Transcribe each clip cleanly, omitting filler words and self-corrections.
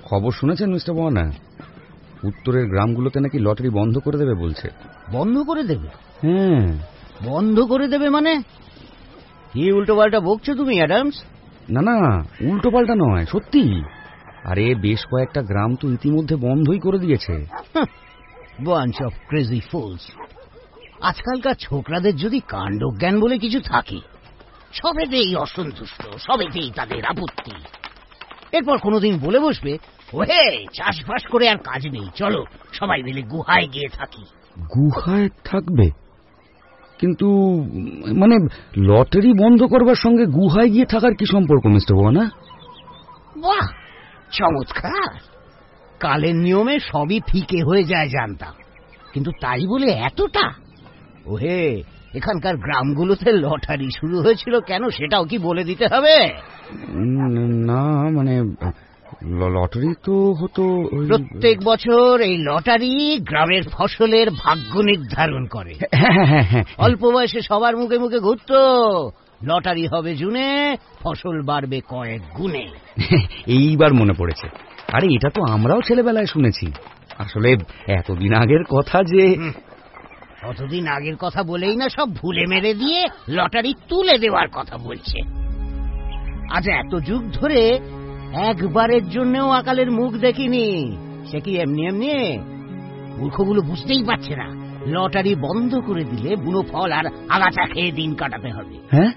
খবর শুনেছেন মিস্টার বনা? উত্তরের গ্রামগুলোতে নাকি লটারি বন্ধ করে দেবে বলছে। বন্ধ করে দেবে? হ্যাঁ। বন্ধ করে দেবে মানে? কি উল্টো পাল্টা বকছো তুমি অ্যাডামস? না না, উল্টো পাল্টা নয়, সত্যি। আরে বেশ কয়েকটা গ্রাম তো ইতিমধ্যে বন্ধই করে দিয়েছে। Bunch of crazy fools. আজকালকার ছোকরাদের যদি কাণ্ডজ্ঞান বলে কিছু থাকে, সবেতেই অসন্তুষ্ট, সবেতেই তাদের আপত্তি। এরপর কোনোদিন বলে বসবে, ওহে চাষবাস করে আর কাজ নেই, চলো সবাই মিলে গুহায় গিয়ে থাকি। গুহায় থাকবে? কিন্তু মানে লটারি বন্ধ করবার সঙ্গে গুহায় গিয়ে থাকার কি সম্পর্ক মিস্টার বনা? বাহ, চমৎকার। কালের নিয়মে সবই ফিকে হয়ে যায় জানতাম, কিন্তু তাই বলে এতটা? ওহে, এখানকার গ্রামগুলোতে লটারি শুরু হয়েছিল কেন সেটাও কি বলে দিতে হবে? না মানে লটারি তো হতো প্রত্যেক বছর এই লটারি গ্রামের ফসলের ভাগ্য নির্ধারণ করে। অল্প বয়সে সবার মুখে মুখে ঘুরতো, লটারি হবে জুনে, ফসল বাড়বে কয়েক গুণে। এইবার মনে পড়েছে। আরে এটা তো আমরাও ছেলেবেলায় শুনেছি। আসলে এতদিন আগের কথা যে। অতদিন আগের কথা বলেই না সব ভুলে মেরে দিয়ে লটারি তুলে দেওয়ার কথা বলছে। আজ এত যুগ ধরে একবারের জন্যও আকালের মুখ দেখিনি, সে কি এমনি এমনি? মূর্খগুলো বুঝতেই পারছে না লটারি বন্ধ করে দিলে বুনো ফল আর আগাছা খেয়ে দিন কাটাতে হবে। হ্যাঁ,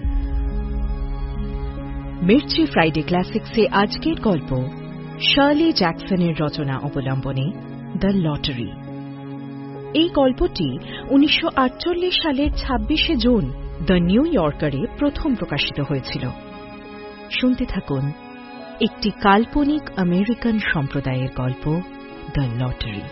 মির্চি ফ্রাইডে ক্লাসিক্সে আজকের গল্প শার্লি জ্যাকসনের রচনা অবলম্বনে দ্য লটারি। এই গল্পটি 1948 সালের 26শে জুন দ্য নিউ ইয়র্কারে প্রথম প্রকাশিত হয়েছিল। শুনতে থাকুন একটি কাল্পনিক আমেরিকান সম্প্রদায়ের গল্প, দ্য লটারি।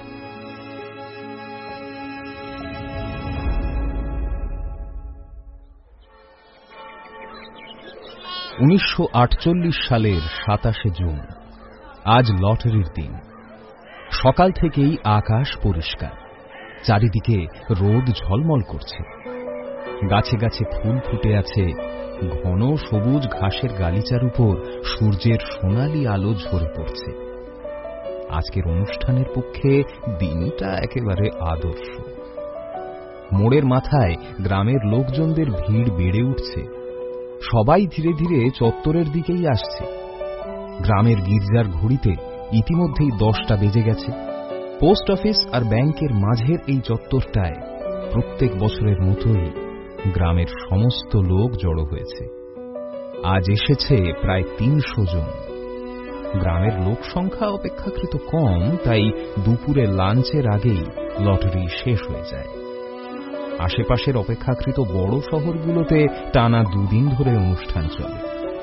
1948 সালের 27শে জুন। আজ লটারির দিন। সকাল থেকেই আকাশ পরিষ্কার, চারিদিকে রোদ ঝলমল করছে, গাছে গাছে ফুল ফুটে আছে, ঘন সবুজ ঘাসের গালিচার উপর সূর্যের সোনালি আলো ঝরে পড়ছে। আজকের অনুষ্ঠানের পক্ষে দিনটা একেবারে আদর্শ। মোড়ের মাথায় গ্রামের লোকজনদের ভিড় বেড়ে উঠছে, সবাই ধীরে ধীরে চত্বরের দিকেই আসছে। গ্রামের গির্জার ঘড়িতে ইতিমধ্যেই 10টা বেজে গেছে। পোস্ট অফিস আর ব্যাংকের মাঝের এই চত্বরটায় প্রত্যেক বছরের মতোই গ্রামের সমস্ত লোক জড়ো হয়েছে। আজ এসেছে প্রায় 300 জন। গ্রামের লোক সংখ্যা অপেক্ষাকৃত কম, তাই দুপুরে লাঞ্চের আগেই লটারি শেষ হয়ে যায়। আশেপাশের অপেক্ষাকৃত বড় শহরগুলোতে টানা 2 দিন ধরে অনুষ্ঠান চলে।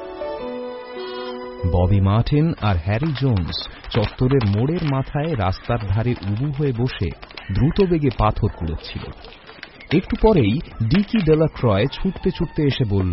ববি মার্টিন আর হ্যারি জোন্স চত্বরের মোড়ের মাথায় রাস্তার ধারে উবু হয়ে বসে দ্রুত বেগে পাথর কুড়োচ্ছিল। একটু পরেই ডিকি ডেলাক্রয় ছুটতে ছুটতে এসে বলল,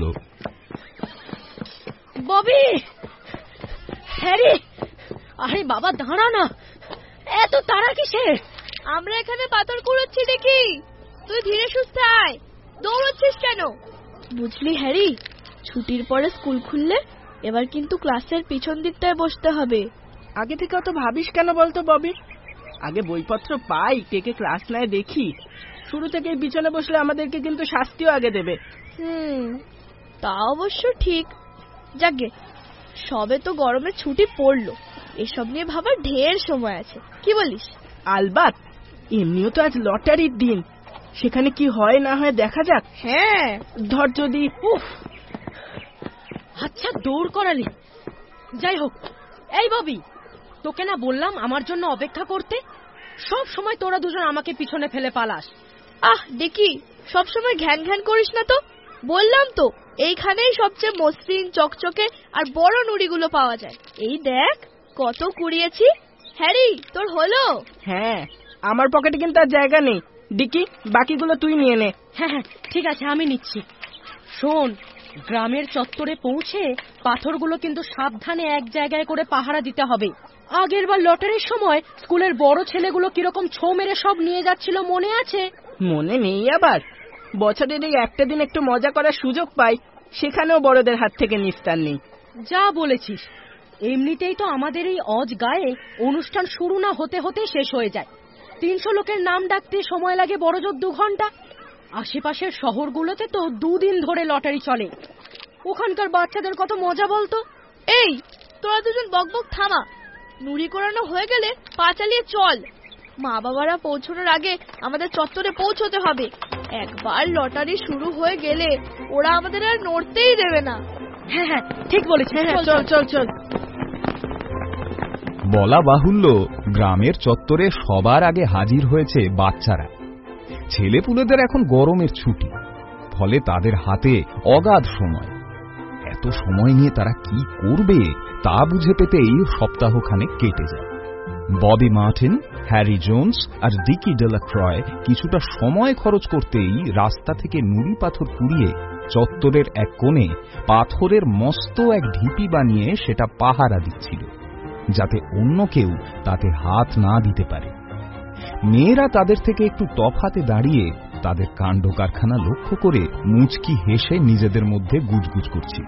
ববি, হ্যারি, আরে বাবা দাঁড়া না, এত তাড়া কিসের? আমরা এখানে পাথর কুড়োচ্ছি দেখি, তুই ধীরে সুস্থে আয়, দৌড়চ্ছিস কেন? বুঝলি হ্যারি, ছুটির পরে স্কুল খুললে এবার কিন্তু ক্লাসের পিছন দিকটায় বসতে হবে। আগে থেকে অত ভাবিস কেন বলতো ববি? আগে বইপত্র পাই, কে ক্লাস নেয় দেখি। শুরু থেকে পিছনে বসলে আমাদেরকে কিন্তু শাস্তিও আগে দেবে। তা অবশ্য ঠিক। যাকে সবে তো গরমের ছুটি পড়লো, এসব নিয়ে ভাবার ঢের সময় আছে, কি বলিস? আলবাত, এমনিও তো আজ লটারির দিন, সেখানে কি হয় না হয় দেখা যাক। হ্যাঁ, ধর যদি। আচ্ছা দৌড় করালি, যাই হোক। এই ববি, তোকে না বললাম আমার জন্য অপেক্ষা করতে? সব সময় তোরা দুজন আমাকে পিছনে ফেলে পালাস। দেখি সব সময় ঘ্যান ঘ্যান করিস না তো। বললাম তো এইখানেই সবচেয়ে মসৃণ চকচকে আর বড় নুড়িগুলো পাওয়া যায়। এই দেখ কত কুড়িয়েছি। হ্যারি, তোর হলো? হ্যাঁ, আমার পকেটে কিন্তু আর জায়গা নেই। ডিকি, বাকিগুলো তুই নিয়ে নে। হ্যাঁ, ঠিক আছে, আমি নিচ্ছি। শোন, গ্রামের চত্বরে পৌঁছে পাথরগুলো কিন্তু সাবধানে এক জায়গায় করে পাহারা দিতে হবে। আগের বার লটারির সময় স্কুলের বড় ছেলেগুলো কিরকম ছো মেরে সব নিয়ে যাচ্ছিল মনে আছে? মনে নেই আবার? বছরের এই একটা দিন একটু মজা করার সুযোগ পাই, সেখানেও বড়দের হাত থেকে নিস্তার নেই। যা বলেছিস। এমনিতেই তো আমাদের এই অজ গায়ে অনুষ্ঠান শুরু না হতে হতে শেষ হয়ে যায়। 300 লোকের নাম ডাকতে সময় লাগে বড়জোর 2 ঘন্টা। আশেপাশের শহরগুলোতে তো 2 দিন ধরে লটারি চলে। ওখানকার বাচ্চাদের কত মজা বলতো। এই তোরা দুজন বকবক থামা। নুড়ি করানো হয়ে গেলে পা চালিয়ে চল। মা বাবারা পৌঁছানোর আগে আমাদের চত্বরে পৌঁছতে হবে। একবার লটারি শুরু হয়ে গেলে ওরা আমাদের আর নড়তেই দেবে না। হ্যাঁ হ্যাঁ ঠিক বলেছিস। চল চল চল। বলা বাহুল্য, গ্রামের চত্বরে সবার আগে হাজির হয়েছে বাচ্চারা। ছেলেপুলেদের এখন গরমের ছুটি, ফলে তাদের হাতে অগাধ সময়। এত সময় নিয়ে তারা কি করবে তা বুঝে পেতেই সপ্তাহখানেক কেটে যায়। ববি মার্টিন, হ্যারি জোন্স আর ডিকি ডেলাক্রয় কিছুটা সময় খরচ করতেই রাস্তা থেকে নুড়ি পাথর কুড়িয়ে চত্বরের এক কোণে পাথরের মস্ত এক ঢিপি বানিয়ে সেটা পাহারা দিচ্ছিল, যাতে অন্য কেউ তাতে হাত না দিতে পারে। মেয়েরা তাদের থেকে একটু তফাতে দাঁড়িয়ে তাদের কাণ্ড কারখানা লক্ষ্য করে মুচকি হেসে নিজেদের মধ্যে গুজগুজ করছিল।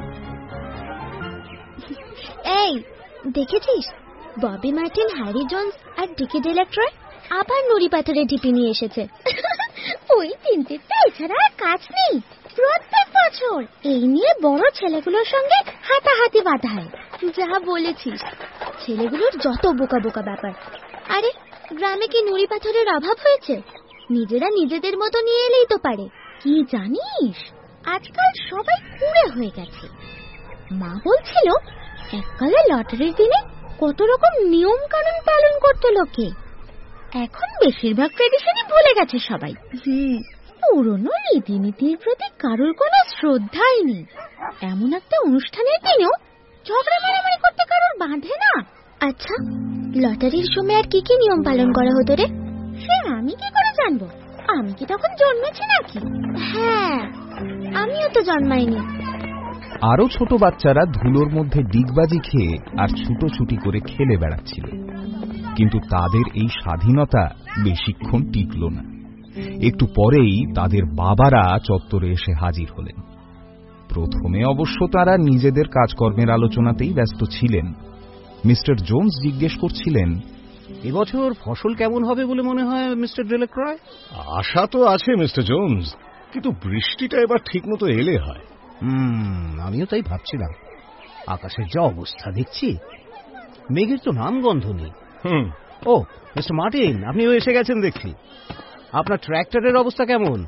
এই দেখেছিস, ববি মার্টিন, হ্যারি জোন্স আর ডিকি ডেলাক্রয় আবার নুড়ি পাথরের ঢিপি নিয়ে এসেছে। ওই তিনটিতে এছাড়া আর কাজ নেই। প্রত্যেক বছর এই নিয়ে বড় ছেলেগুলোর সঙ্গে হাতাহাতি বাঁধা হয়। যা বলেছিস, ছেলেগুলোর যত বোকা বোকা ব্যাপার। আরে গ্রামে কি নুড়ি পাথরের অভাব হয়েছে? নিজেরা নিজেদের মতো নিয়ে এলেই তো পারে। কি জানিস, আজকাল সবাই কুঁড়ে হয়ে গেছে। মা বলছিল এককালে লটারির দিনে কত রকম নিয়ম কানুন পালন করতো লোকে। এখন বেশিরভাগ ট্রেডিশনই ভুলে গেছে সবাই। পুরনো রীতিনীতির প্রতি কারোর কোনো শ্রদ্ধাই নেই। এমন একটা অনুষ্ঠানের দিনেও ঝগড়া মারামারি করতে কারোর বাঁধে না। আচ্ছা, লটারির সময় আর কি কি নিয়ম পালন করা হতো রে? সে আমি কি করে জানবো? আমি কি তখন জন্মেছি নাকি? হ্যাঁ, আমিও তো জন্মাইনি। আরো ছোট বাচ্চারা ধুলোর মধ্যে ডিগবাজি খেয়ে আর ছুটোছুটি করে খেলে বেড়াচ্ছিল, কিন্তু তাদের এই স্বাধীনতা বেশিক্ষণ টিকল না। একটু পরেই তাদের বাবারা চত্বরে এসে হাজির হলেন। প্রথমে অবশ্য তারা নিজেদের কাজকর্মের আলোচনাতেই ব্যস্ত ছিলেন। মিস্টার জোন্স জিজ্ঞেস করছিলেন, এবছর ফসল কেমন হবে বলে মনে হয় মিস্টার ডেলাক্রয়? আশা তো আছে মিস্টার জোন্স, কিন্তু বৃষ্টিটা এবার ঠিক মতো এলে হয়। আমিও তাই ভাবছিলাম। আকাশের যা অবস্থা দেখছি, মেঘের তো নাম গন্ধ নেই। ও মিস্টার মার্টিন, আপনিও এসে গেছেন দেখছি। আপনার ট্র্যাক্টরের অবস্থা কেমন?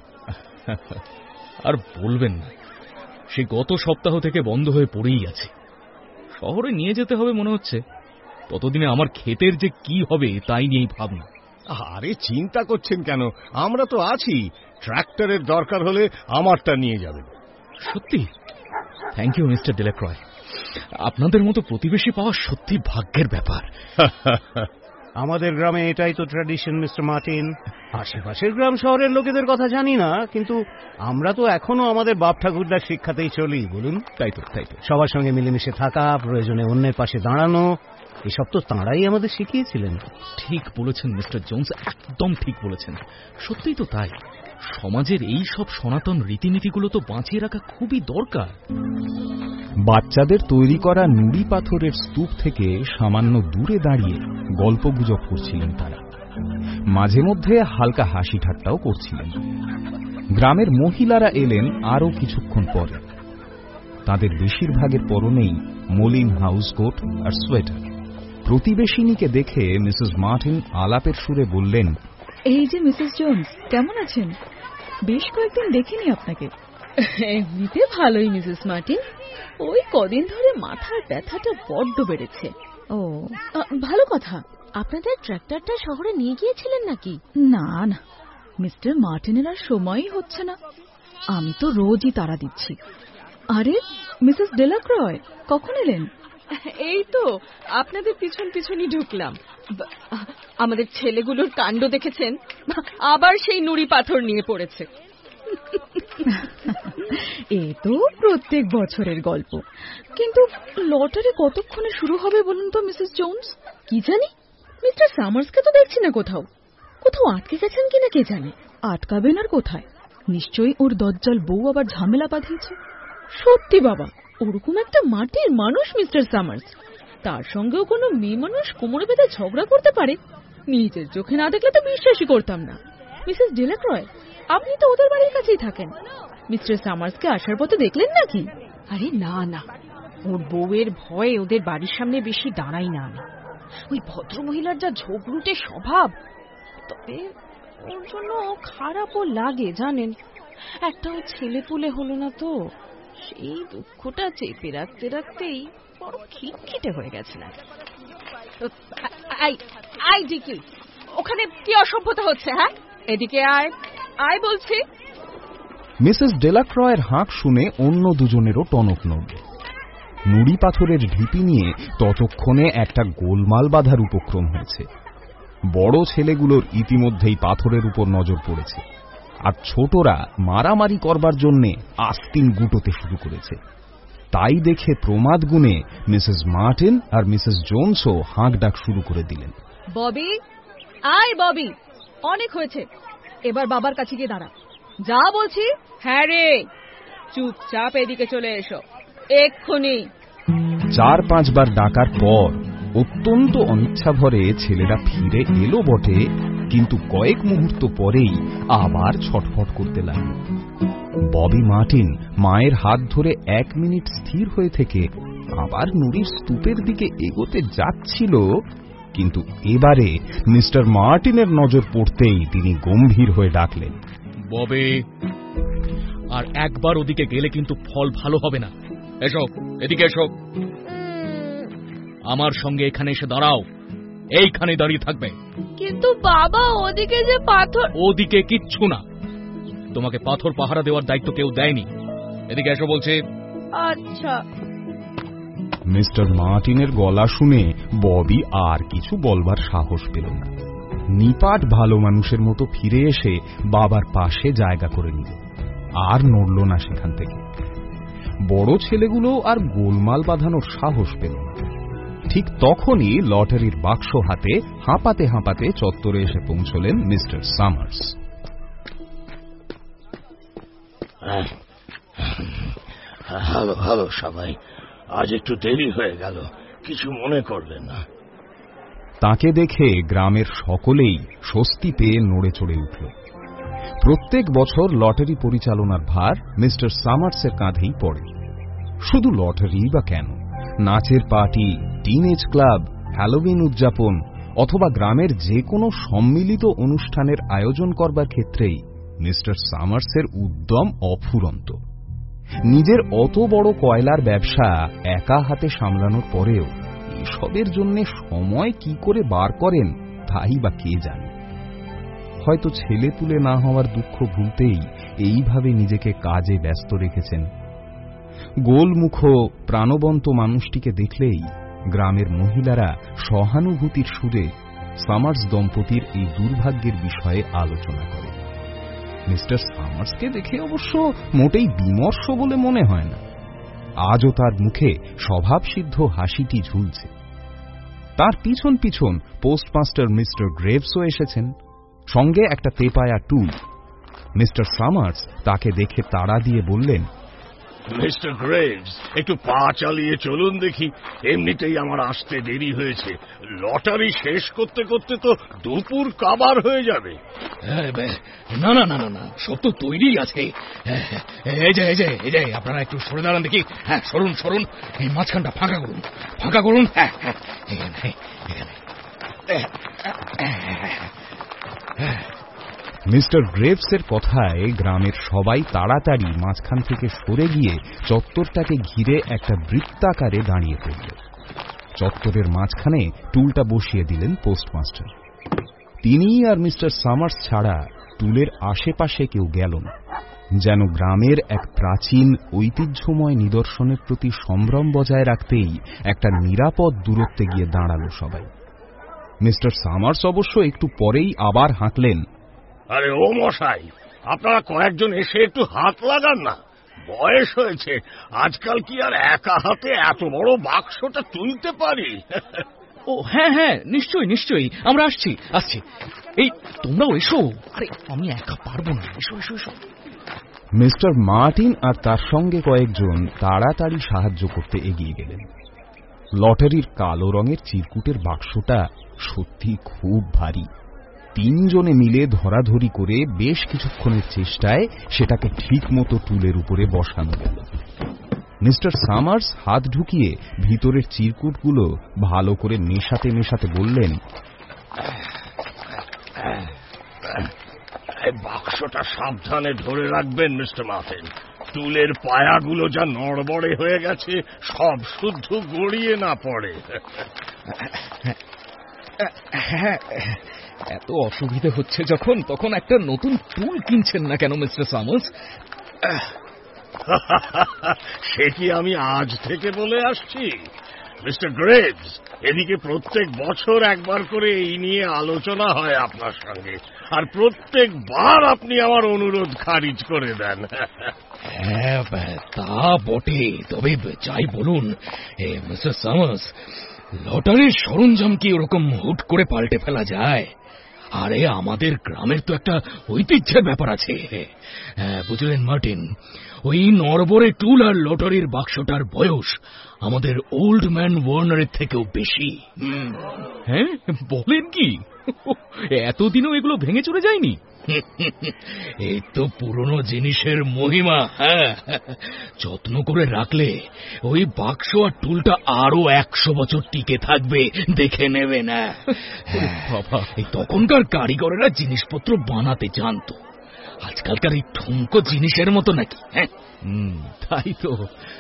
আর বলবেন না, সে গত সপ্তাহ থেকে বন্ধ হয়ে পড়েই আছে। শহরে নিয়ে যেতে হবে মনে হচ্ছে। ততদিনে আমার ক্ষেতের যে কি হবে তাই নিয়েই ভাবনা। আরে চিন্তা করছেন কেন, আমরা তো আছি। ট্র্যাক্টরের দরকার হলে আমারটা নিয়ে যাবেন। সত্যি? Thank you Mr Delacroix. আপনাদের মতো প্রতিবেশী পাওয়া সত্যি ভাগ্যের ব্যাপার। আমাদের গ্রামে এটাই তো ট্র্যাডিশন মিস্টার মার্টিন। আশেপাশের গ্রাম শহরের লোকেদের কথা জানি না, কিন্তু আমরা তো এখনো আমাদের বাপ ঠাকুরদার শিক্ষাতেই চলি। বলুন। তাই তো সবার সঙ্গে মিলেমিশে থাকা, প্রয়োজনে অন্যের পাশে দাঁড়ানো, এসব তো তাঁরাই আমাদের শিখিয়েছিলেন। ঠিক বলেছেন মিস্টার জোন্স, একদম ঠিক বলেছেন। সত্যিই তো তাই। সমাজের এই সব সনাতন রীতিনীতিগুলো তো বাঁচিয়ে রাখা খুবই দরকার। বাচ্চাদের তৈরি করা নুড়ি পাথরের স্তূপ থেকে সামান্য দূরে দাঁড়িয়ে গল্পগুজব করছিলেন তারা। মাঝে মধ্যে হালকা হাসি ঠাট্টাও করছিলেন। গ্রামের মহিলারা এলেন আরো কিছুক্ষণ পরে। তাদের বেশিরভাগের পরনেই মলিন হাউসকোট আর সোয়েটার। প্রতিবেশিনীকে দেখে মিসেস মার্টিন আলাপের সুরে বললেন, এই যে মিসেস জোন্স, কেমন আছেন? বেশ কয়েকদিন দেখিনি আপনাকে। এমনিতে ভালোই মিসেস মার্টিন, ওই কদিন ধরে মাথার ব্যথাটা বড্ড বেড়েছে। ও ভালো কথা। আপনাদের ট্র্যাক্টরটা শহরে নিয়ে গিয়েছিলেন নাকি? না না, মিস্টার মার্টিনের আর সময়ই হচ্ছে না। আমি তো রোজই তাড়া দিচ্ছি। আরে মিসেস ডেলাক্রয়, কখন এলেন? এই তো আপনাদের পিছন পিছনই ঢুকলাম। আমাদের ছেলেগুলোর কাণ্ড দেখেছেন? আবার সেই নুড়ি পাথর নিয়ে পড়েছে। এ তো প্রত্যেক বছরের গল্প। কিন্তু লটারি কতক্ষণে শুরু হবে বলুন তো মিসেস জোন্স? কি জানি, মিস্টার সামার্সকে তো দেখছি না কোথাও। কোথাও আটকে গেছেন কিনা কে জানে। আটকাবেন আর কোথায়? নিশ্চয়ই ওর দজ্জাল বউ আবার ঝামেলা বাঁধিয়েছে। সত্যি বাবা, ওরকম একটা মাটির মানুষ মিস্টার সামার্স। তার সঙ্গেও কোনো মেয়ে মানুষ কোমরে বেঁধে ঝগড়া করতে পারে? নিজের চোখে না দেখলে তো বিশ্বাসই করতাম না। মিসেস ডেলাক্রয়, আপনি তো ওদের বাড়ির কাছেই থাকেন। মিস্টার সামার্সকে আসার পথে দেখলেন নাকি? আরে না না, ওর বউয়ের ভয়ে ওদের বাড়ির সামনে বেশি দাঁড়াই না আমি। ওই ভদ্রমহিলার যা ঝগড়ুটে স্বভাব, তবে ওর জন্য খারাপও লাগে জানেন। একটাও ছেলে পুলে হলো না তো, সেই দুঃখটা চেপে রাখতে রাখতেই বড় খিটখিটে হয়ে গেছে না। আই ডিকি, ওখানে কি অসভ্যতা হচ্ছে? হ্যাঁ, এদিকে আয়, আয় বলছি। মিসেস ডেলাক্রয়ের হাঁক শুনে অন্য দুজনেরও টনক নড়ল। নুড়ি পাথরের ঢিপি নিয়ে ততক্ষণে একটা গোলমাল বাঁধার উপক্রম হয়েছে। বড় ছেলেগুলোর ইতিমধ্যেই পাথরের উপর নজর পড়েছে, আর ছোটরা মারামারি করবার জন্যে আস্তিন গুটোতে শুরু করেছে। তাই দেখে প্রমাদ গুণে মিসেস মার্টিন আর মিসেস জোনসও হাঁক ডাক শুরু করে দিলেন। ববি, আয় ববি, অনেক হয়েছে, এবার বাবার কাছে গিয়ে দাঁড়া। যা বলছি। হ্যাঁ রে, চুপচাপ এদিকে চলে এসো এক্ষুনি। 4-5 বার ডাকার পর অত্যন্ত অনিচ্ছা ভরে ছেলেরা ফিরে এলো বটে, কিন্তু কয়েক মুহূর্ত পরেই আবার ছটফট করতে লাগলো। ববি মার্টিন মায়ের হাত ধরে 1 মিনিট স্থির হয়ে থেকে আবার নুড়ির স্তূপের দিকে এগোতে যাচ্ছিল, কিন্তু এবারে মিস্টার মার্টিনের নজর পড়তেই তিনি গম্ভীর হয়ে ডাকলেন, ববি, আর একবার ওদিকে গেলে কিন্তু ফল ভালো হবে না। এসো, এদিকে এসো, আমার সঙ্গে এখানে এসে দাঁড়াও। এইখানে দাঁড়িয়ে থাকবে। কিন্তু বাবা, ওদিকে যে পাথর। ওদিকে কিচ্ছু না, তোমাকে পাথর পাহারা দেওয়ার দায়িত্ব কেউ দেয়নি। এদিকে এসো বলছে। আচ্ছা। মিস্টার মার্টিনের গলা শুনে ববি আর কিছু বলবার সাহস পেল না। নিপাট ভালো মানুষের মতো ফিরে এসে বাবার পাশে জায়গা করে নিল, আর নড়ল না সেখান থেকে। বড় ছেলেগুলো আর গোলমাল বাঁধানোর সাহস পেল না। ঠিক তখনই লটারির বাক্স হাতে হাঁপাতে হাঁপাতে চত্বরে এসে পৌঁছলেন মিস্টার সামার্স। হ্যালো হ্যালো সবাই, আজ একটু দেরি হয়ে গেল, কিছু মনে করবেন না। তাকে দেখে গ্রামের সকলেই স্বস্তি পেয়ে নড়ে চড়ে উঠল। প্রত্যেক বছর লটারি পরিচালনার ভার মিস্টার সামার্সের কাঁধেই পড়ে। শুধু লটারি বা কেন, নাচের পার্টি, টিনেজ ক্লাব, হ্যালোউইন উদযাপন অথবা গ্রামের যে কোনো সম্মিলিত অনুষ্ঠানের আয়োজন করবার ক্ষেত্রেই মিস্টার সামার্সের উদ্যম অফুরন্ত। নিজের অত বড় কয়লার ব্যবসা একা হাতে সামলানোর পরেও এসবের জন্য সময় কি করে বার করেন তাই বা কে জানে। হয়তো ছেলে পুলে না হওয়ার দুঃখ ভুলতেই এইভাবে নিজেকে কাজে ব্যস্ত রেখেছেন। গোলমুখ প্রাণবন্ত মানুষটিকে দেখলেই গ্রামের মহিলারা সহানুভূতির সুরে সামার্স দম্পতির এই দুর্ভাগ্যের বিষয়ে আলোচনা করে। মিস্টার সামার্সকে দেখে অবশ্য মোটেই বিমর্ষ বলে মনে হয় না। আজও তার মুখে স্বভাবসিদ্ধ হাসিটি ঝুলছে। তার পিছন পিছন পোস্টমাস্টার মিস্টার গ্রেভসও এসেছেন, সঙ্গে একটা তেপায়া টুল। মিস্টার সামার্স তাকে দেখে তাড়া দিয়ে বললেন, মিস্টার গ্রেভস, একটু পা চালিয়ে চলুন দেখি, এমনিতেই আমার আসতে দেরি হয়েছে। লটারি শেষ করতে করতে তো দুপুর কাবার হয়ে যাবে। না না না না না, সব তো তৈরি আছে। এই যে এই যে এই যে, আপনারা একটু সরে দাঁড়ান দেখি। হ্যাঁ, সরুন সরুন, এই মাঝখানটা ফাঁকা করুন, ফাঁকা করুন। হ্যাঁ হ্যাঁ, এখানে এখানে। মিস্টার গ্রেভসের কথায় গ্রামের সবাই তাড়াতাড়ি মাঝখান থেকে সরে গিয়ে চত্বরটাকে ঘিরে একটা বৃত্তাকারে দাঁড়িয়ে পড়ল। চত্বরের মাঝখানে টুলটা বসিয়ে দিলেন পোস্টমাস্টার। তিনি আর মিস্টার সামার্স ছাড়া টুলের আশেপাশে কেউ গেল না, যেন গ্রামের এক প্রাচীন ঐতিহ্যময় নিদর্শনের প্রতি সম্ভ্রম বজায় রাখতেই একটা নিরাপদ দূরত্বে গিয়ে দাঁড়ালো সবাই। মিস্টার সামার্স অবশ্য একটু পরেই আবার হাঁকলেন, আরে ও মশাই, আপনারা কয়েকজন এসে একটু হাত লাগান না। বয়স হয়েছে, আজকাল কি আর একা হাতে এত বড় বাক্সটা তুলতে পারি? ও হ্যাঁ হ্যাঁ, নিশ্চয়ই নিশ্চয়ই, আমরা আসছি আসছি। এই তোমরাও এসো। আরে আমি একা পারবো না, এসো এসো এসো। মিস্টার মার্টিন আর তার সঙ্গে কয়েকজন তাড়াতাড়ি সাহায্য করতে এগিয়ে গেলেন। লটারির কালো রঙের চিরকুটের বাক্সটা সত্যি খুব ভারী। 3 জনে মিলে ধরাধরি করে বেশ কিছুক্ষণের চেষ্টায় সেটাকে ঠিক মতো টুলের উপরে বসানো গেল। মিস্টার সামার্স হাত ঢুকিয়ে ভিতরের চিরকুটগুলো ভালো করে মেশাতে মেশাতে বললেন, বাক্সটা সাবধানে ধরে রাখবেন মিস্টার মার্টিন। টুলের পায়াগুলো যা নড়বড়ে হয়ে গেছে, সব শুদ্ধ গড়িয়ে না পড়ে। এত অসুবিধা হচ্ছে যখন, তখন একটা নতুন টুল কিনছেন না কেন মিস্টার সামার্স? সে কি আমি আজ থেকে বলে আসছি? মিস্টার গ্রেভস, এদিকে প্রত্যেক বছর একবার করে এই নিয়ে আলোচনা হয় আপনার সঙ্গে, আর প্রত্যেকবার আপনি আমার অনুরোধ খারিজ করে দেন। হ্যাঁ, তা বটে। তবে যাই বলুন মিস্টার সামার্স, লটারির সরঞ্জাম কি ওরকম হুট করে পাল্টে ফেলা যায়? আরে আমাদের গ্রামের তো একটা ঐতিহ্যের ব্যাপার আছে, বুঝলেন মার্টিন? ওই নরবরে টুল আর লটারির বাক্সটার বয়স আমাদের ওল্ড ম্যান ওয়ার্নারের থেকেও বেশি। হ্যাঁ, বলেন কি? এতদিনও এগুলো ভেঙে চলে যায়নি? এই তো পুরনো জিনিসের মহিমা। হ্যাঁ, যত্ন করে রাখলে ওই বাক্স আর টুলটা আরো 100 বছর টিকে থাকবে, দেখে নেবে না। বাবা, এই তখনকার কারিগরেরা জিনিসপত্র বানাতে জানতো, আজকালকার এই ঠুনকো জিনিসের মতো নাকি? হ্যাঁ, তাই তো।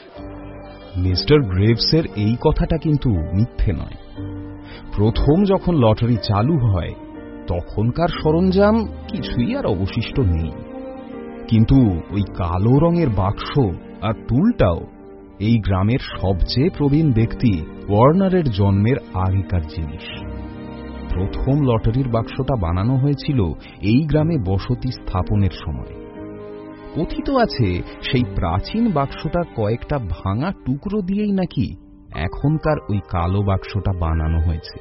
মিস্টার গ্রেভসের এই কথাটা কিন্তু মিথ্যে নয়। প্রথম যখন লটারি চালু হয় তখনকার সরঞ্জাম কিছুই আর অবশিষ্ট নেই, কিন্তু ওই কালো রঙের বাক্স আর টুলটাও এই গ্রামের সবচেয়ে প্রবীণ ব্যক্তি ওয়ার্নারের জন্মের আগেকার জিনিস। প্রথম লটারির বাক্সটা বানানো হয়েছিল এই গ্রামে বসতি স্থাপনের সময়। কথিত আছে সেই প্রাচীন বাক্সটার কয়েকটা ভাঙা টুকরো দিয়েই নাকি এখনকার ওই কালো বাক্সটা বানানো হয়েছে।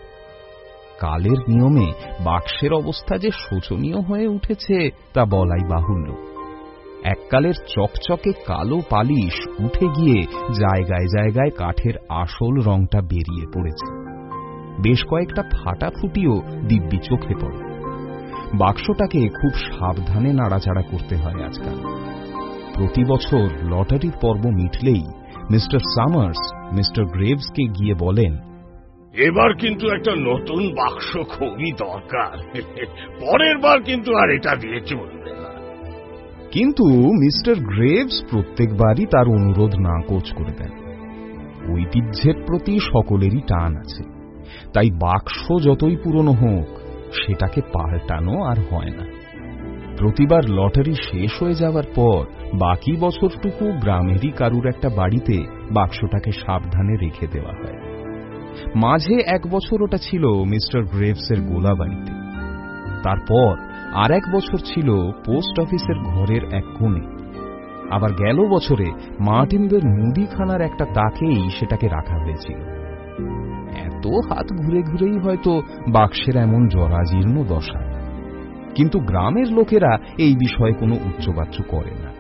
কালের নিয়মে বাক্সের অবস্থা যে শোচনীয় হয়ে উঠেছে তা বলাই বাহুল্য। এককালের চকচকে কালো পালিশ উঠে গিয়ে জায়গায় জায়গায় কাঠের আসল রংটা বেরিয়ে পড়েছে। বেশ কয়েকটা ফাটাফুটিও দিব্যি চোখে পড়ে। বাক্সটাকে খুব সাবধানে নাড়াচাড়া করতে হয় আজকাল। প্রতি বছর লটারির পর্ব মিটলেই মিস্টার সামার্স মিস্টার গ্রেভসকে গিয়ে বলেন, এবার কিন্তু একটা নতুন বাক্স খুবই দরকার, পরের বার কিন্তু আর এটা দিয়ে চলবে না। কিন্তু মিস্টার গ্রেভস প্রত্যেকবারই তার অনুরোধ নাকচ করে দেন। ঐতিহ্যের প্রতি সকলেরই টান আছে, তাই বাক্স যতই পুরনো হোক সেটাকে পাল্টানো আর হয় না। প্রতিবার লটারি শেষ হয়ে যাওয়ার পর বাকি বছরটুকু গ্রামেরই কারুর একটা বাড়িতে বাক্সটাকে সাবধানে রেখে দেওয়া হয়। মাঝে 1 বছর ওটা ছিল মিস্টার গ্রেভসের গোলা বাড়িতে, তারপর আর 1 বছর ছিল পোস্ট অফিসের ঘরের এক কোণে, আবার গেল বছরে মার্টিনদের মুদিখানার একটা তাকেই সেটাকে রাখা হয়েছিল। এত হাত ঘুরে ঘুরেই হয়তো বাক্সের এমন জরাজীর্ণ দশা, কিন্তু গ্রামের লোকেরা এই বিষয়ে কোনো উচ্চবাচ্য করে না।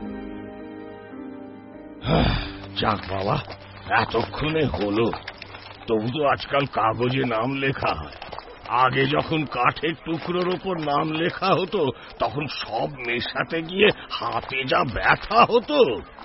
যাক বাবা, এতক্ষণে হলো। তবু তো আজকাল কাগজে নাম লেখা হয়। আগে যখন কাঠের টুকরোর ওপর নাম লেখা হতো তখন সব মেশাতে গিয়ে হাতে যা ব্যথা হতো।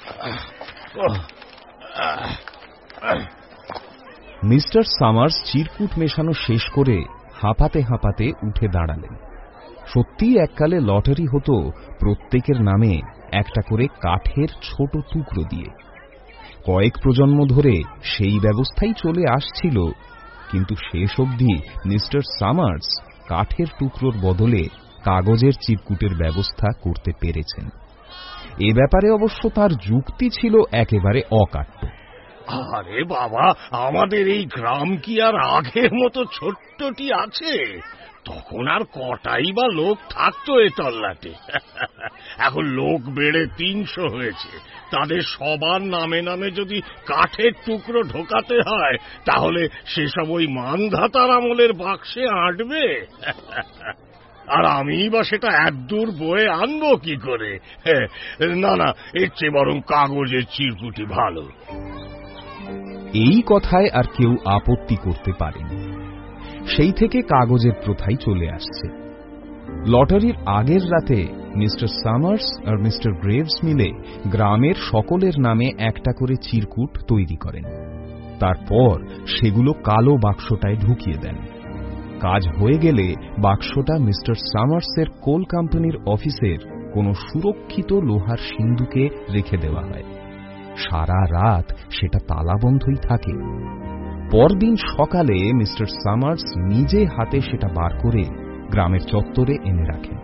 মিস্টার সামার্স চিরকুট মেশানো শেষ করে হাঁপাতে হাঁপাতে উঠে দাঁড়ালেন। সত্যিই এককালে লটারি হতো প্রত্যেকের নামে একটা করে কাঠের ছোট টুকরো দিয়ে। কয়েক প্রজন্ম ধরে সেই ব্যবস্থাই চলে আসছিল, কিন্তু শেষ অবধি মিস্টার সামার্স কাঠের টুকরোর বদলে কাগজের চিরকুটের ব্যবস্থা করতে পেরেছেন। এ ব্যাপারে অবশ্য তার যুক্তি ছিল একেবারে অকাট্য। আরে বাবা, আমাদের এই গ্রাম কি আর আগের মতো ছোট্টটি আছে? তখন আর কটাই বা লোক থাকতো এ তল্লাটে। এখন লোক বেড়ে 300 হয়েছে। তাদের সবার নামে নামে যদি কাঠের টুকরো ঢোকাতে হয় তাহলে সেসব ওই মানধাতার আমলের বাক্সে আঁটবে। আর আমি বা সেটা এতদূর বয়ে আনবো কি করে? না না, এর চেয়ে বরং কাগজের চিরকুটি ভালো। এই কথায় আর কেউ আপত্তি করতে পারেনি। সেই থেকে কাগজের প্রথাই চলে আসছে। লটারির আগের রাতে মিস্টার সামার্স আর মিস্টার গ্রেভস মিলে গ্রামের সকলের নামে একটা করে চিরকুট তৈরি করেন। তারপর সেগুলো কালো বাক্সটায় ঢুকিয়ে দেন। কাজ হয়ে গেলে বাক্সটা মিস্টার সামার্সের কোল কোম্পানির অফিসের কোনো সুরক্ষিত লোহার সিন্দুকে রেখে দেওয়া হয়। সারা রাত সেটা তালাবন্ধই থাকে। পরদিন সকালে মিস্টার সামার্স নিজে হাতে সেটা বার করে গ্রামের চত্বরে এনে রাখেন।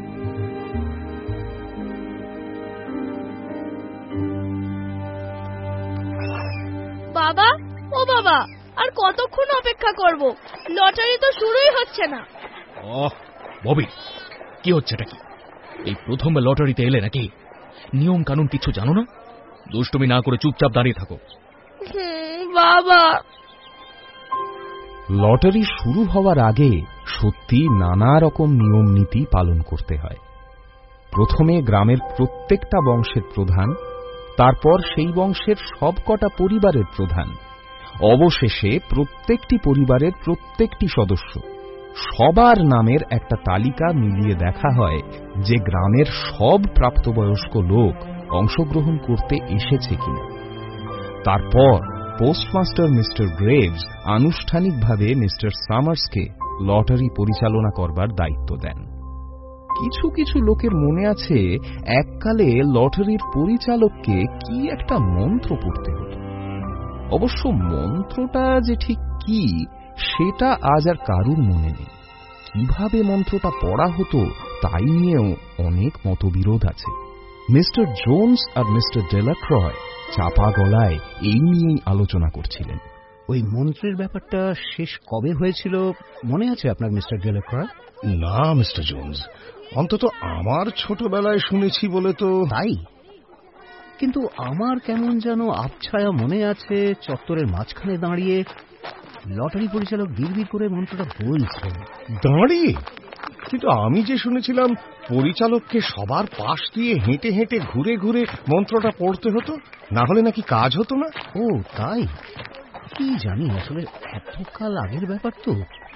বাবা, ও বাবা, আর কতক্ষণ অপেক্ষা করব? লটারি তো শুরুই হচ্ছে না। ববি, কি হচ্ছে এটা? কি এই প্রথম লটারিতে এলে নাকি? নিয়ম কানুন কিছু জানো না? দুষ্টুমি না করে চুপচাপ দাঁড়িয়ে থাকো। বাবা, লটারি শুরু হওয়ার আগে সত্যি নানা রকম নিয়ম নীতি পালন করতে হয়। প্রথমে গ্রামের প্রত্যেকটা বংশের প্রধান, তারপর সেই বংশের সবকটা পরিবারের প্রধান, অবশেষে প্রত্যেকটি পরিবারের প্রত্যেকটি সদস্য, সবার নামের একটা তালিকা মিলিয়ে দেখা হয় যে গ্রামের সব প্রাপ্তবয়স্ক লোক অংশগ্রহণ করতে এসেছে কিনা। তারপর পোস্টমাস্টার মিস্টার গ্রেভস আনুষ্ঠানিকভাবে মিস্টার সামার্সকে লটারি পরিচালনা করবার দায়িত্ব দেন। কিছু কিছু লোকের মনে আছে এককালে লটারির পরিচালককে কি একটা মন্ত্র পড়তে হতো। অবশ্য মন্ত্রটা যে ঠিক কি সেটা আজ আর কারুর মনে নেই। কিভাবে মন্ত্রটা পড়া হতো তাই নিয়েও অনেক মতবিরোধ আছে। মিস্টার জোন্স আর মিস্টার ডেলাক্রয় চাপা গলায় এই নিয়েই আলোচনা করছিলেন। ওই মন্ত্রের ব্যাপারটা শেষ কবে হয়েছিল মনে আছে আপনার মিস্টার ডেলাক্রয়? না মিস্টার জোন্স, অন্তত আমার ছোটবেলায় শুনেছি বলে তো। তাই? কিন্তু আমার কেমন যেন আবছায়া মনে আছে চত্বরের মাঝখানে দাঁড়িয়ে লটারি পরিচালক বিড়বিড় করে মন্ত্রটা বলছেন। দাঁড়িয়ে? কিন্তু আমি যে শুনেছিলাম পরিচালককে সবার পাশ দিয়ে হেঁটে হেঁটে ঘুরে ঘুরে মন্ত্রটা পড়তে হতো, না হলে নাকি কাজ হতো না। ও তাই? কি জানি, আসলে এতকাল আগের ব্যাপার তো।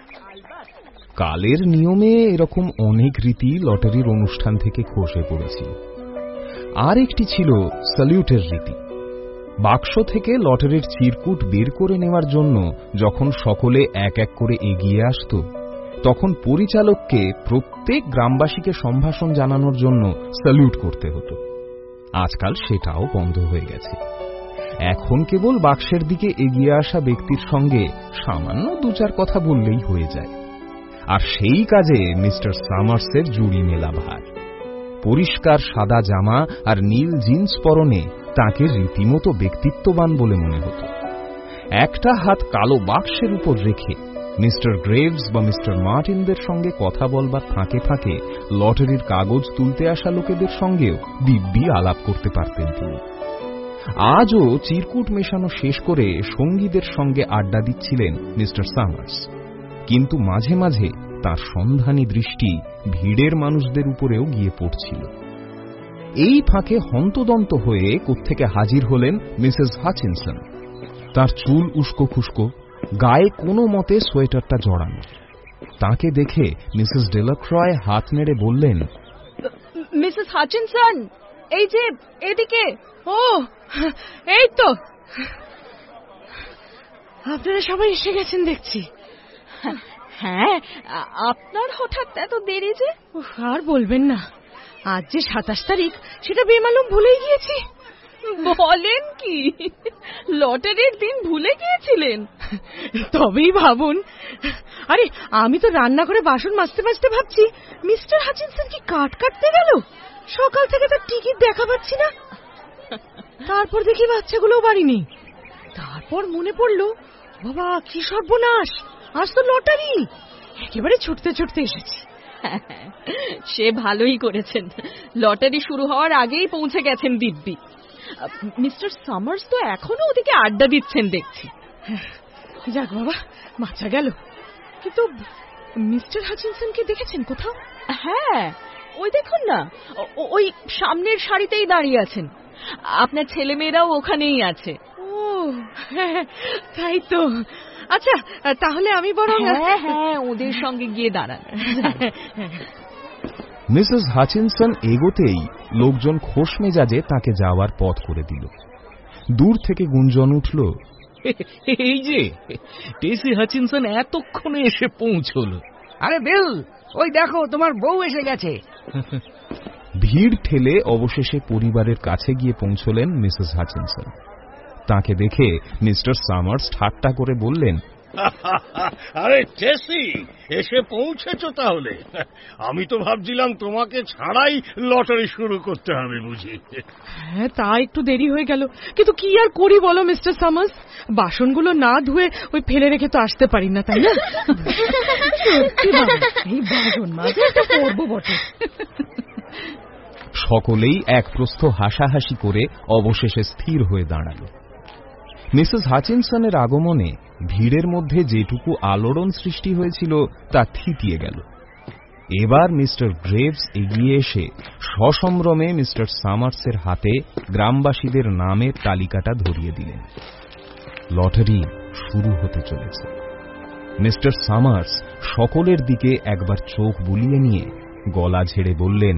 কালের নিয়মে এরকম অনেক রীতি লটারির অনুষ্ঠান থেকে খসে পড়েছিল। আর একটি ছিল স্যালিউটের রীতি। বাক্স থেকে লটারির চিরকুট বের করে নেওয়ার জন্য যখন সকলে এক এক করে এগিয়ে আসত, তখন পরিচালককে প্রত্যেক গ্রামবাসীকে সম্ভাষণ জানানোর জন্য স্যালিউট করতে হতো। আজকাল সেটাও বন্ধ হয়ে গেছে। এখন কেবল বাক্সের দিকে এগিয়ে আসা ব্যক্তির সঙ্গে সামান্য দু চার কথা বললেই হয়ে যায়। আর সেই কাজে মিস্টার সামার্সের জুড়ি মেলা ভার। পরিষ্কার সাদা জামা আর নীল জিন্স পরনে তাকে রীতিমতো ব্যক্তিত্ববান বলে মনে হতো। একটা হাত কালো বাক্সের উপর রেখে মিস্টার গ্রেভস বা মিস্টার মার্টিনদের সঙ্গে কথা বলবার ফাঁকে ফাঁকে লটারির কাগজ তুলতে আসা লোকেদের সঙ্গেও দিব্যি আলাপ করতে পারতেন তিনি। আজও চিরকুট মেশানো শেষ করে সঙ্গীদের সঙ্গে আড্ডা দিচ্ছিলেন মিস্টার সামার্স। কিন্তু মাঝে মাঝে তার সন্ধানী দৃষ্টি ভিড়ের মানুষদের উপরেও গিয়ে পড়ছিল। এই ফাঁকে হন্তদন্ত হয়ে কোত্থেকে হাজির হলেন মিসেস হাচিনসন। তার চুল উস্কো খুস্কো, গায়ে কোনো মতে সোয়েটারটা জড়ানো। তাকে দেখে মিসেস ডেলাক্রয় হাত নেড়ে বললেন, মিসেস হাচিনসন, এই যে এদিকে। ও, এই তো আপনারা সবাই এসে গেছেন দেখছি। হ্যাঁ, আপনার হঠাৎ এত দেরি যে? আর বলবেন না, আজ যে 27 তারিখ সেটা বেমালুম ভুলেই গিয়েছি। বলেন কি, লটারির দিন ভুলে গিয়েছিলেন? তবেই ভাবুন। আরে আমি তো রান্না করে বাসন মাজতে মাজতে ভাবছি মিস্টার হাচিনসন কি কাট কাটতে গেল। সকাল থেকে তার টিকিট দেখা পাচ্ছি না। তারপর দেখি বাচ্চাগুলো বাড়ি নেই। তারপর মনে পড়লো, বাবা কি সর্বনাশ, আজ তো লটারি। একেবারে ছুটতে ছুটতে এসেছি। সে ভালোই করেছেন, লটারি শুরু হওয়ার আগেই পৌঁছে গেছেন দিব্যি। মিস্টার সামার্স তো এখনো ওদিকে আড্ডা দিচ্ছেন দেখছি। যাক বাবা, বাঁচা গেল। কিন্তু মিস্টার হাচিনসনকে দেখেছেন কোথাও? হ্যাঁ, ওই দেখুন না, ওই সামনের সারিতেই দাঁড়িয়ে আছেন। আপনার ছেলেমেয়েরাও ওখানেই আছে। ও ও তাই তো। আচ্ছা তাহলে আমি বরং হ্যাঁ ওদের সঙ্গে গিয়ে দাঁড়ান। মিসেস হাচিনসন এগোতেই লোকজন খোশ মেজাজে তাকে যাওয়ার পথ করে দিল। দূর থেকে গুঞ্জন উঠল, এই যে টেসি হাচিনসন এতক্ষণে এসে পৌঁছল। আরে বিল, ওই দেখো তোমার বউ এসে গেছে। ভিড় ঠেলে অবশেষে পরিবারের কাছে গিয়ে পৌঁছলেন মিসেস হাচিনসন। তাকে দেখে মিস্টার সামার্স ঠাট্টা করে বললেন, আরে টেসি, এসে পৌঁছেছ তাহলে? আমি তো ভাবছিলাম তোমাকে ছাড়াই লটারি শুরু করতে হবে বুঝি। হ্যাঁ তা একটু দেরি হয়ে গেল, কিন্তু কি আর করি বলো মিস্টার সামার্স, বাসনগুলো না ধুয়ে ওই ফেলে রেখে তো আসতে পারি না, তাই না? এই বাসন মাঝে করবো বটে। সকলেই এক প্রস্থ হাসাহাসি করে অবশেষে স্থির হয়ে দাঁড়াল। মিসেস হাচিনসনের আগমনে ভিড়ের মধ্যে যেটুকু আলোড়ন সৃষ্টি হয়েছিল তা থিতিয়ে গেল। এবার মিস্টার গ্রেভস এগিয়ে এসে সসম্ভ্রমে মিস্টার সামার্সের হাতে গ্রামবাসীদের নামের তালিকাটা ধরিয়ে দিলেন। লটারি শুরু হতে চলেছে। মিস্টার সামার্স সকলের দিকে একবার চোখ বুলিয়ে নিয়ে গলা ঝেড়ে বললেন,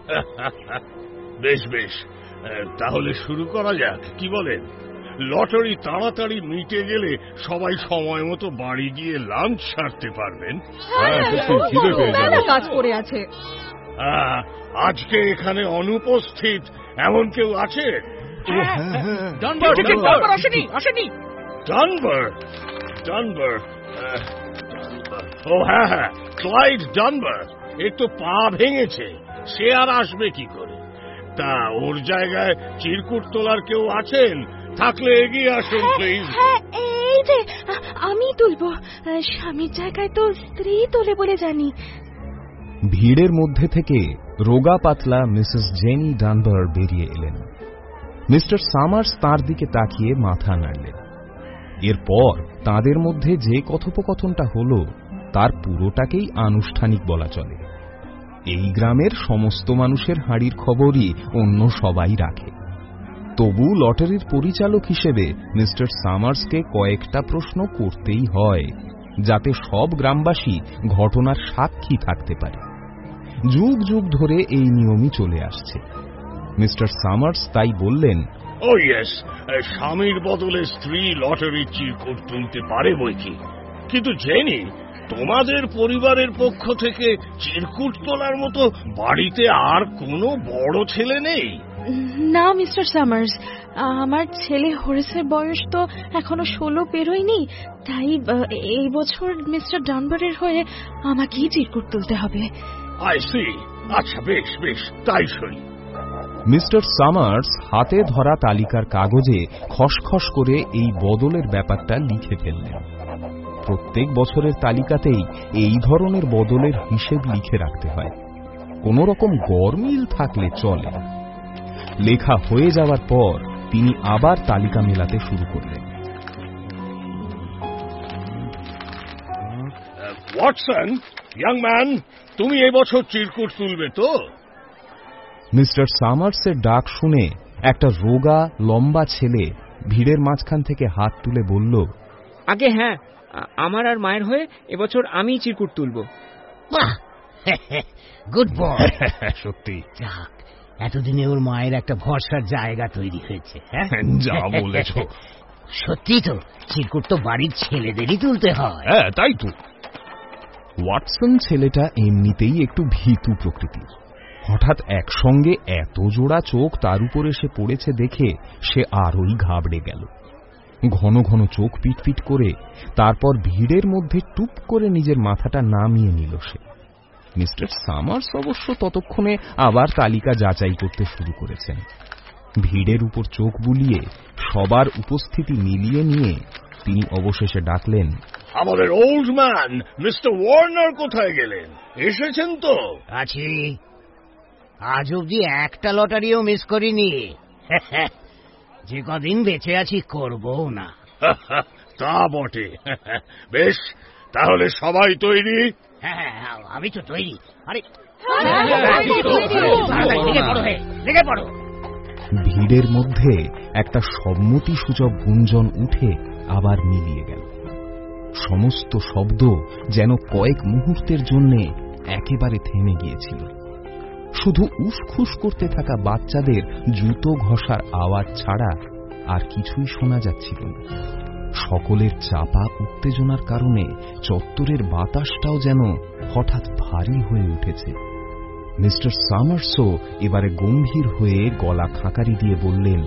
বেশ বেশ, তাহলে শুরু করা যাক, কি বলেন? লটারি তাড়াতাড়ি মিটে গেলে সবাই সময় মতো বাড়ি গিয়ে লাঞ্চ সারতে পারবেন। কাজ করে আছে। আজকে এখানে অনুপস্থিত এমন কেউ আছে? ডানবার, ও হ্যাঁ, ক্লাইড ডানবার। এর তো পা ভেঙেছে, সে আর আসবে কি করে? তা ওর জায়গায় চিরকুট তোলার কেউ আছেন? থাকলে এগিয়ে আসুন প্লিজ। এই যে আমি তুলবো, স্বামীর জায়গায় তো স্ত্রী তোলে বলে জানি। ভিড়ের মধ্যে থেকে রোগা পাতলা মিসেস জেনি ডানবার বেরিয়ে এলেন। মিস্টার সামার্স তাঁর দিকে তাকিয়ে মাথা নাড়লেন। এরপর তাদের মধ্যে যে কথোপকথনটা হল তার পুরোটাকেই আনুষ্ঠানিক বলা চলে। এই গ্রামের সমস্ত মানুষের হাঁড়ির খবরই অন্য সবাই রাখে। তবু লটারির পরিচালক হিসেবে মিস্টার সামার্সকে কয়েকটা প্রশ্ন করতেই হয়, যাতে সব গ্রামবাসী ঘটনার সাক্ষী থাকতে পারে। যুগ যুগ ধরে এই নিয়মই চলে আসছে। মিস্টার সামার্স তাই বললেন, ও ইয়েস, স্বামীর বদলে স্ত্রী লটারির চিরকুট তুলতে পারে বইকি, কিন্তু জেনি, তোমাদের পরিবারের পক্ষ থেকে চিরকুট তোলার মতো বাড়িতে আর কোনো বড় ছেলে নেই? না মিস্টার সামার্স, আমার ছেলে হরিসের বয়স তো এখনো 16 পেরোয়নি, তাই এই বছর মিস্টার ডানবারের হয়ে আমাকেই চিরকুট তুলতে হবে। আই সি, আচ্ছা বেশ বেশ, তাই সই। মিস্টার সামার্স হাতে ধরা তালিকার কাগজে খসখস করে এই বদলের ব্যাপারটা লিখে ফেললেন। প্রত্যেক বছরের তালিকাতেই এই ধরনের বদলের হিসেব লিখে রাখতে হয়, কোন রকম গরমিল থাকলে চলে। লেখা হয়ে যাওয়ার পর তিনি আবার তালিকা মেলাতে শুরু করলেন। ওয়াটসন, ইয়াং ম্যান, তুমি এবছর চিরকুট তুলবে তো? মিস্টার সামার্সের ডাক শুনে একটা রোগা লম্বা ছেলে ভিড়ের মাঝখান থেকে হাত তুলে বলল, আগে হ্যাঁ, আমার আর মায়ের হয়ে এবছর আমি চিরকুট তুলব। বাহ, গুড বয়। সত্যি যাক, এতদিনে ওর মায়ের একটা ভরসার জায়গা তৈরি হয়েছে। যা বলেছ। সত্যি তো, চিরকুট তো বাড়ির ছেলেদেরই তুলতে হয়। হ্যাঁ তাই তো। ওয়াটসন ছেলেটা এমনিতেই একটু ভীতু প্রকৃতির। হঠাৎ একসঙ্গে এত জোড়া চোখ তার উপর এসে পড়েছে দেখে সে আরোই ঘাবড়ে গেল। ঘন ঘন চোখ পিটপিট করে তারপর ভিড়ের মধ্যে টুপ করে নিজের মাথাটা নামিয়ে নিল সে। মিস্টার সামার্স অবশ্য ততক্ষণে আবার তালিকা যাচাই করতে শুরু করেছেন। ভিড়ের উপর চোখ বুলিয়ে সবার উপস্থিতি মিলিয়ে নিয়ে তিনি অবশেষে ডাকলেন, আমাদের ওল্ড ম্যান মিস্টার ওয়ার্নার কোথায় গেলেন? এসেছেন তো? আছি, আজ অব্দি একটা লটারিও মিস করিনি। যে কদিন বেঁচে আছি করবও না। তা বটে। বেশ, তাহলে সবাই তৈরি? হ্যাঁ, আমি তো তৈরি। আরে লেগে পড়ো। ভিড়ের মধ্যে একটা সম্মতিসূচক গুঞ্জন উঠে আবার মিলিয়ে গেল। সমস্ত শব্দ যেন কয়েক মুহূর্তের জন্য একেবারে থেমে গিয়েছিল। শুধু উসখুস করতে থাকা বাচ্চাদের জুতো ঘষার আওয়াজ ছাড়া আর কিছুই শোনা যাচ্ছিল না। সকলের চাপা উত্তেজনার কারণে চত্বরের বাতাসটাও যেন হঠাৎ ভারী হয়ে উঠেছে। মিস্টার সামার্সও এবারে গম্ভীর হয়ে গলা খাঁকারি দিয়ে বললেন,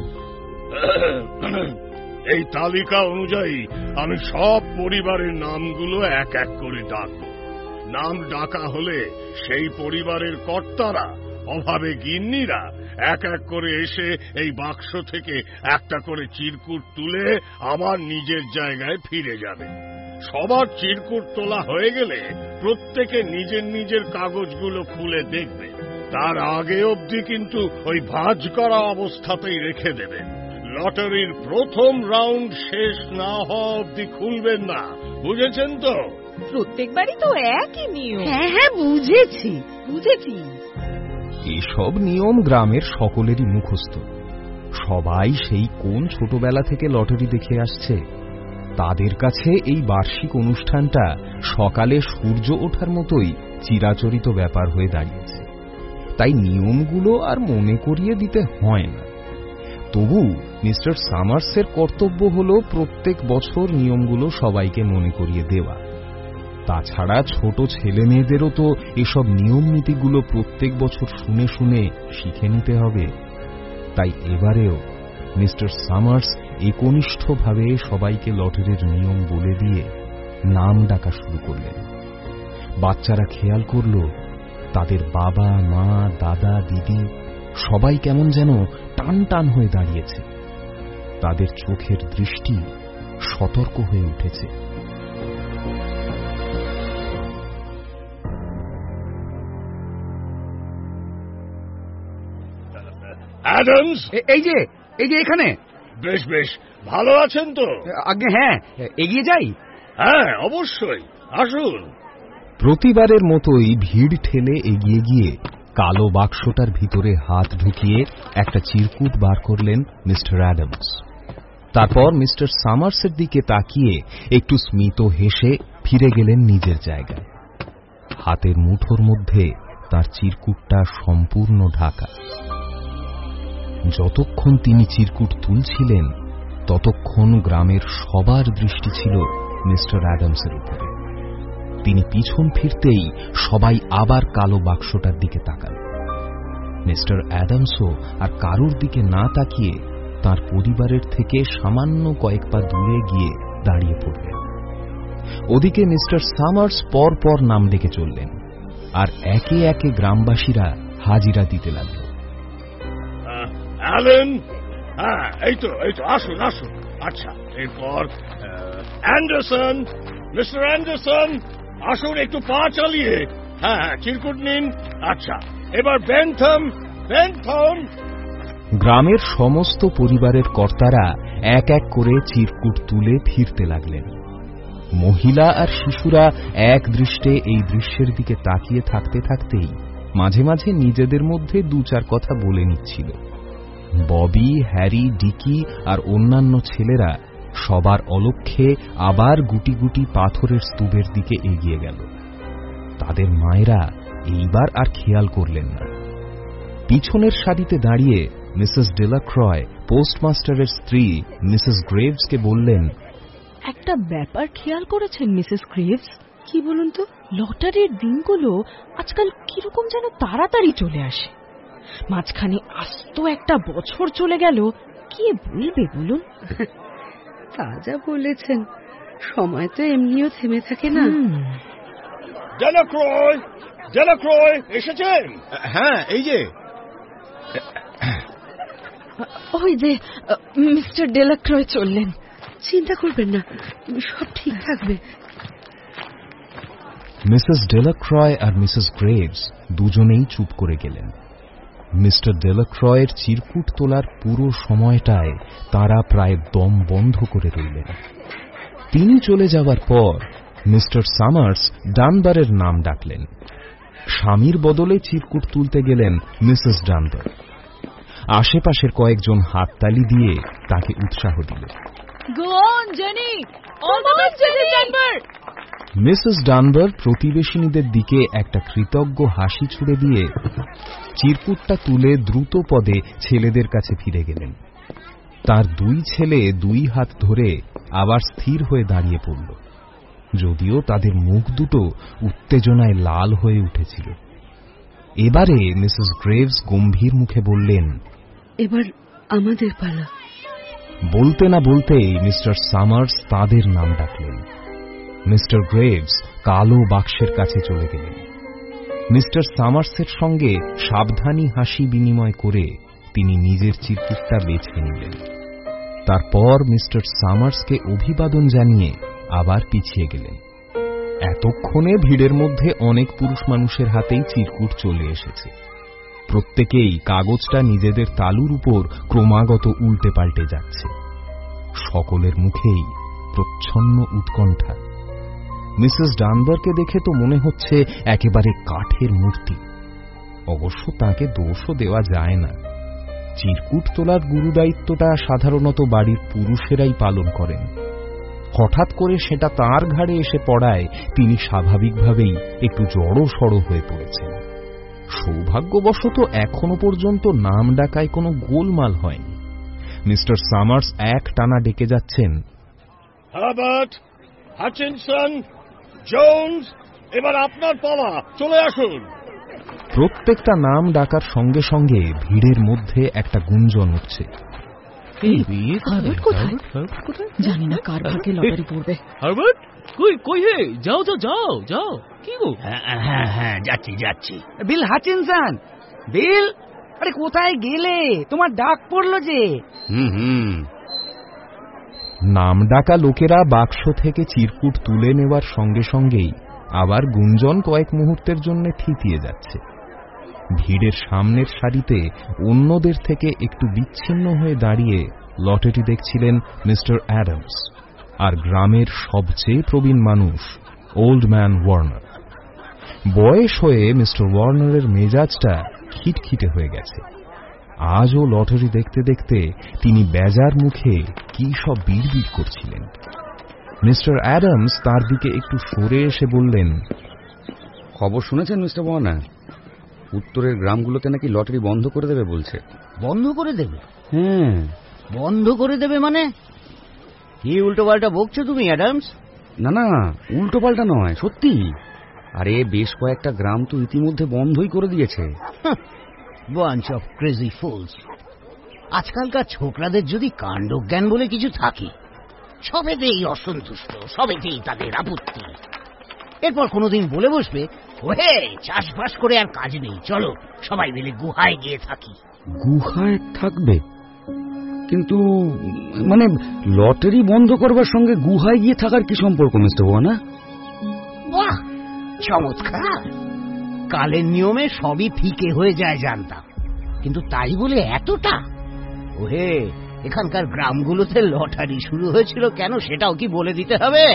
এই তালিকা অনুযায়ী আমি সব পরিবারের নামগুলো এক এক করে ডাকব। নাম ডাকা হলে সেই পরিবারের কর্তারা, অভাবে গিন্নিরা এক এক করে এসে এই বাক্স থেকে একটা করে চিরকুট তুলে আমার নিজের জায়গায় ফিরে যাবে। সবার চিরকুট তোলা হয়ে গেলে প্রত্যেকে নিজের নিজের কাগজগুলো খুলে দেখবে। তার আগে অবধি কিন্তু ওই ভাঁজ করা অবস্থাতেই রেখে দেবেন। লটারির প্রথম রাউন্ড শেষ না হওয়া অবধি খুলবেন না, বুঝেছেন তো? প্রত্যেকবারই তো একই নিয়ম। হ্যাঁ বুঝেছি। এসব নিয়ম গ্রামের সকলেরই মুখস্থ। সবাই সেই কোন ছোটবেলা থেকে লটারি দেখে আসছে। তাদের কাছে এই বার্ষিক অনুষ্ঠানটা সকালে সূর্য ওঠার মতোই চিরাচরিত ব্যাপার হয়ে দাঁড়িয়েছে। তাই নিয়মগুলো আর মনে করিয়ে দিতে হয় না। তবু মিস্টার সামার্সের কর্তব্য হল প্রত্যেক বছর নিয়মগুলো সবাইকে মনে করিয়ে দেওয়া। তাছাড়া ছোট ছেলে মেয়েদেরও তো এসব নিয়ম নীতিগুলো প্রত্যেক বছর শুনে শুনে শিখে নিতে হবে। তাই এবারেও মিস্টার সামার্স একনিষ্ঠভাবে সবাইকে লটারির নিয়ম বলে দিয়ে নাম ডাকা শুরু করলেন। বাচ্চারা খেয়াল করল তাদের বাবা, মা, দাদা, দিদি সবাই কেমন যেন টান টান হয়ে দাঁড়িয়েছে। তাদের চোখের দৃষ্টি সতর্ক হয়ে উঠেছে। অ্যাডামস, এই যে এখানে। বেশ বেশ, ভালো আছেন তো? আগে হ্যাঁ, এগিয়ে যাই। হ্যাঁ অবশ্যই, আসুন। প্রতিবারের মতোই ভিড় ঠেলে এগিয়ে গিয়ে কালো বাক্সটার ভিতরে হাত ঢুকিয়ে একটা চিরকুট বার করলেন মিস্টার অ্যাডামস। তারপর মিস্টার সামার্সের দিকে তাকিয়ে একটু স্মিত হেসে ফিরে গেলেন নিজের জায়গায়। হাতের মুঠোর মধ্যে তার চিরকুটটা সম্পূর্ণ ঢাকা। যতক্ষণ তিনি চিরকুট তুলছিলেন ততক্ষণ গ্রামের সবার দৃষ্টি ছিল মিস্টার অ্যাডামসের উপরে। তিনি পিছন ফিরতেই সবাই আবার কালো বাক্সটার দিকে তাকাল। মিস্টার অ্যাডামসও আর কারুর দিকে না তাকিয়ে তার পরিবারের থেকে সামান্য কয়েক পা দূরে গিয়ে দাঁড়িয়ে পড়লেন। ওদিকে মিস্টার সামার্স পর পর নাম ডেকে চললেন, আর একে একে গ্রামবাসীরা হাজিরা দিতে লাগল। অ্যালেন, হ্যাঁ এই তো আসুন। আচ্ছা, এরপর অ্যান্ডারসন, মিস্টার অ্যান্ডারসন আসুন, একটু পা চালিয়ে। হ্যাঁ চিরকুট নিন। আচ্ছা, এবার বেনথম। গ্রামের সমস্ত পরিবারের কর্তারা এক এক করে চিরকুট তুলে ফিরতে লাগলেন। মহিলা আর শিশুরা এক দৃষ্টে এই দৃশ্যের দিকে তাকিয়ে থাকতে থাকতেই মাঝে মাঝে নিজেদের মধ্যে দু চার কথা বলে নিচ্ছিল। ববি, হ্যারি, ডিকি আর অন্যান্য ছেলেরা সবার অলক্ষ্যে আবার গুটি গুটি পাথরের স্তূপের দিকে এগিয়ে গেল। তাদের মায়েরা এইবার আর খেয়াল করলেন না। পিছনের সারিতে দাঁড়িয়ে মিসেস ডেলাক্রয় পোস্টমাস্টারের স্ত্রী মিসেস গ্রেভসকে বললেন, একটা ব্যাপার খেয়াল করেছেন মিসেস গ্রেভস? কি বলুন তো? লটারির দিনগুলো আজকাল কিরকম যেন তাড়াতাড়ি চলে আসে। মাঝখানে আস্ত একটা বছর চলে গেল, কি বলবে বলুন? তা যা বলেছেন, সময় তো এমনিও থেমে থাকে না। ডেলাক্রয় এসেছেন? হ্যাঁ এই যে। ওই যে মিস্টার ডেলাক্রয় চললেন। চিন্তা করবেন না, সব ঠিক থাকবে। মিসেস ডেলাক্রয় আর মিসেস গ্রেভস দুজনেই চুপ করে গেলেন। মিস্টার ডেলাক্রয়ের চিরকুট তোলার পুরো সময়টায় তারা প্রায় দম বন্ধ করে রইলেন। তিনি চলে যাওয়ার পর মিস্টার সামার্স ডানবারের নাম ডাকলেন। স্বামীর বদলে চিরকুট তুলতে গেলেন মিসেস ডানবার। আশেপাশের কয়েকজন হাততালি দিয়ে তাকে উৎসাহ দিল। মিসেস ডানবার প্রতিবেশিনীদের দিকে একটা কৃতজ্ঞ হাসি ছুড়ে দিয়ে চিরকুটটা তুলে দ্রুত পদে ছেলেদের কাছে ফিরে গেলেন। তার দুই ছেলে দুই হাত ধরে আবার স্থির হয়ে দাঁড়িয়ে পড়ল, যদিও তাদের মুখ দুটো উত্তেজনায় লাল হয়ে উঠেছিল। এবারে মিসেস গ্রেভস গম্ভীর মুখে বললেন, এবার আমাদের পালা। বলতে না বলতেই মিস্টার সামার্স তাদের নাম ডাকলেন। মিস্টার গ্রেভস কালো বাক্সের কাছে চলে গেলেন। মিস্টার সামার্সের সঙ্গে সাবধানী হাসি বিনিময় করে তিনি নিজের চিরকুটটা বেছে নিলেন। তারপর মিস্টার সামার্সকে অভিবাদন জানিয়ে আবার পিছিয়ে গেলেন। এতক্ষণে ভিড়ের মধ্যে অনেক পুরুষ মানুষের হাতেই চিরকুট চলে এসেছে। প্রত্যেকেই কাগজটা নিজেদের তালুর উপর ক্রমাগত উল্টে পাল্টে যাচ্ছে। সকলের মুখেই প্রচ্ছন্ন উৎকণ্ঠা। মিসেস ডানবারকে দেখে তো মনে হচ্ছে একেবারে কাঠের মূর্তি। অবশ্য তাকে দোষও দেওয়া যায় না। চিরকুট তোলার গুরুদায়িত্বটা সাধারণত বাড়ির পুরুষেরাই পালন করেন। হঠাৎ করে সেটা তার ঘাড়ে এসে পড়ায় তিনি স্বাভাবিকভাবেই একটু জড়সড় হয়ে পড়েছেন। সৌভাগ্যবশত এখনো পর্যন্ত নাম ডাকায় কোনো গোলমাল হয়নি। মিস্টার সামার্স এক টানা ডেকে যাচ্ছেন, হার্বার্ট, হাচিনসন, জোন্স, এবার আপনার পালা, চলে আসুন। প্রত্যেকটা নাম ডাকার সঙ্গে সঙ্গে ভিড়ের মধ্যে একটা গুঞ্জন উঠছে। জানি না কার ভাগ্যে লটারি পড়বে। হার্বার্ট, কই হে, যাও যাও যাও যাও। কি গো? হ্যাঁ হ্যাঁ, যাচ্ছি যাচ্ছি। বিল হাচিনসন, বিল, আরে কোথায় গেলে? তোমার ডাক পড়লো যে। নাম ডাকা লোকেরা বাক্স থেকে চিরকুট তুলে নেওয়ার সঙ্গে সঙ্গেই আবার গুঞ্জন কয়েক মুহূর্তের জন্য থিতিয়ে যাচ্ছে। ভিড়ের সামনের সারিতে অন্যদের থেকে একটু বিচ্ছিন্ন হয়ে দাঁড়িয়ে লটারি দেখছিলেন মিস্টার অ্যাডামস আর গ্রামের সবচেয়ে প্রবীণ মানুষ ওল্ড ম্যান ওয়ার্নার। বয়স হয়ে মিস্টার ওয়ার্নারের মেজাজটা খিটখিটে হয়ে গেছে। আজও লটারি দেখতে দেখতে তিনি বেজার মুখে কি সব বিড়বিড় করছিলেন। মিস্টার অ্যাডামস তার দিকে একটু সরে এসে বললেন, খবর শুনেছেন মিস্টার ওয়ার্নার? উত্তরের গ্রামগুলোতে নাকি লটারি বন্ধ করে দেবে বলছে। বন্ধ করে দেবে? হ্যাঁ। বন্ধ করে দেবে মানে? কি উল্টো পাল্টা বকছো তুমি অ্যাডামস? না না, উল্টো পাল্টা নয়, সত্যি। আরে বেশ কয়েকটা গ্রাম তো ইতিমধ্যে বন্ধই করে দিয়েছে। Bunch of crazy fools. আজকালকার ছোকরাদের যদি কাণ্ডজ্ঞান বলে কিছু থাকে, সবেতেই অসন্তুষ্ট, সবেতেই তাদের আপত্তি। এরপর কোনোদিন বলে বসবে, ওহে চাষবাস করে আর কাজ নেই, চলো সবাই মিলে গুহায় গিয়ে থাকি। গুহায় থাকবে? কিন্তু মানে লটারি বন্ধ করবার সঙ্গে গুহায় গিয়ে থাকার কি সম্পর্ক মিস্টার ওয়ার্নার? বাহ, চমৎকার। কালের নিয়মে সবই ফিকে হয়ে যায় জানতাম, কিন্তু তাই বলে এতটা? ওহে, এখানকার গ্রামগুলোতে লটারি শুরু হয়েছিল কেন সেটাও কি বলে দিতে হবে?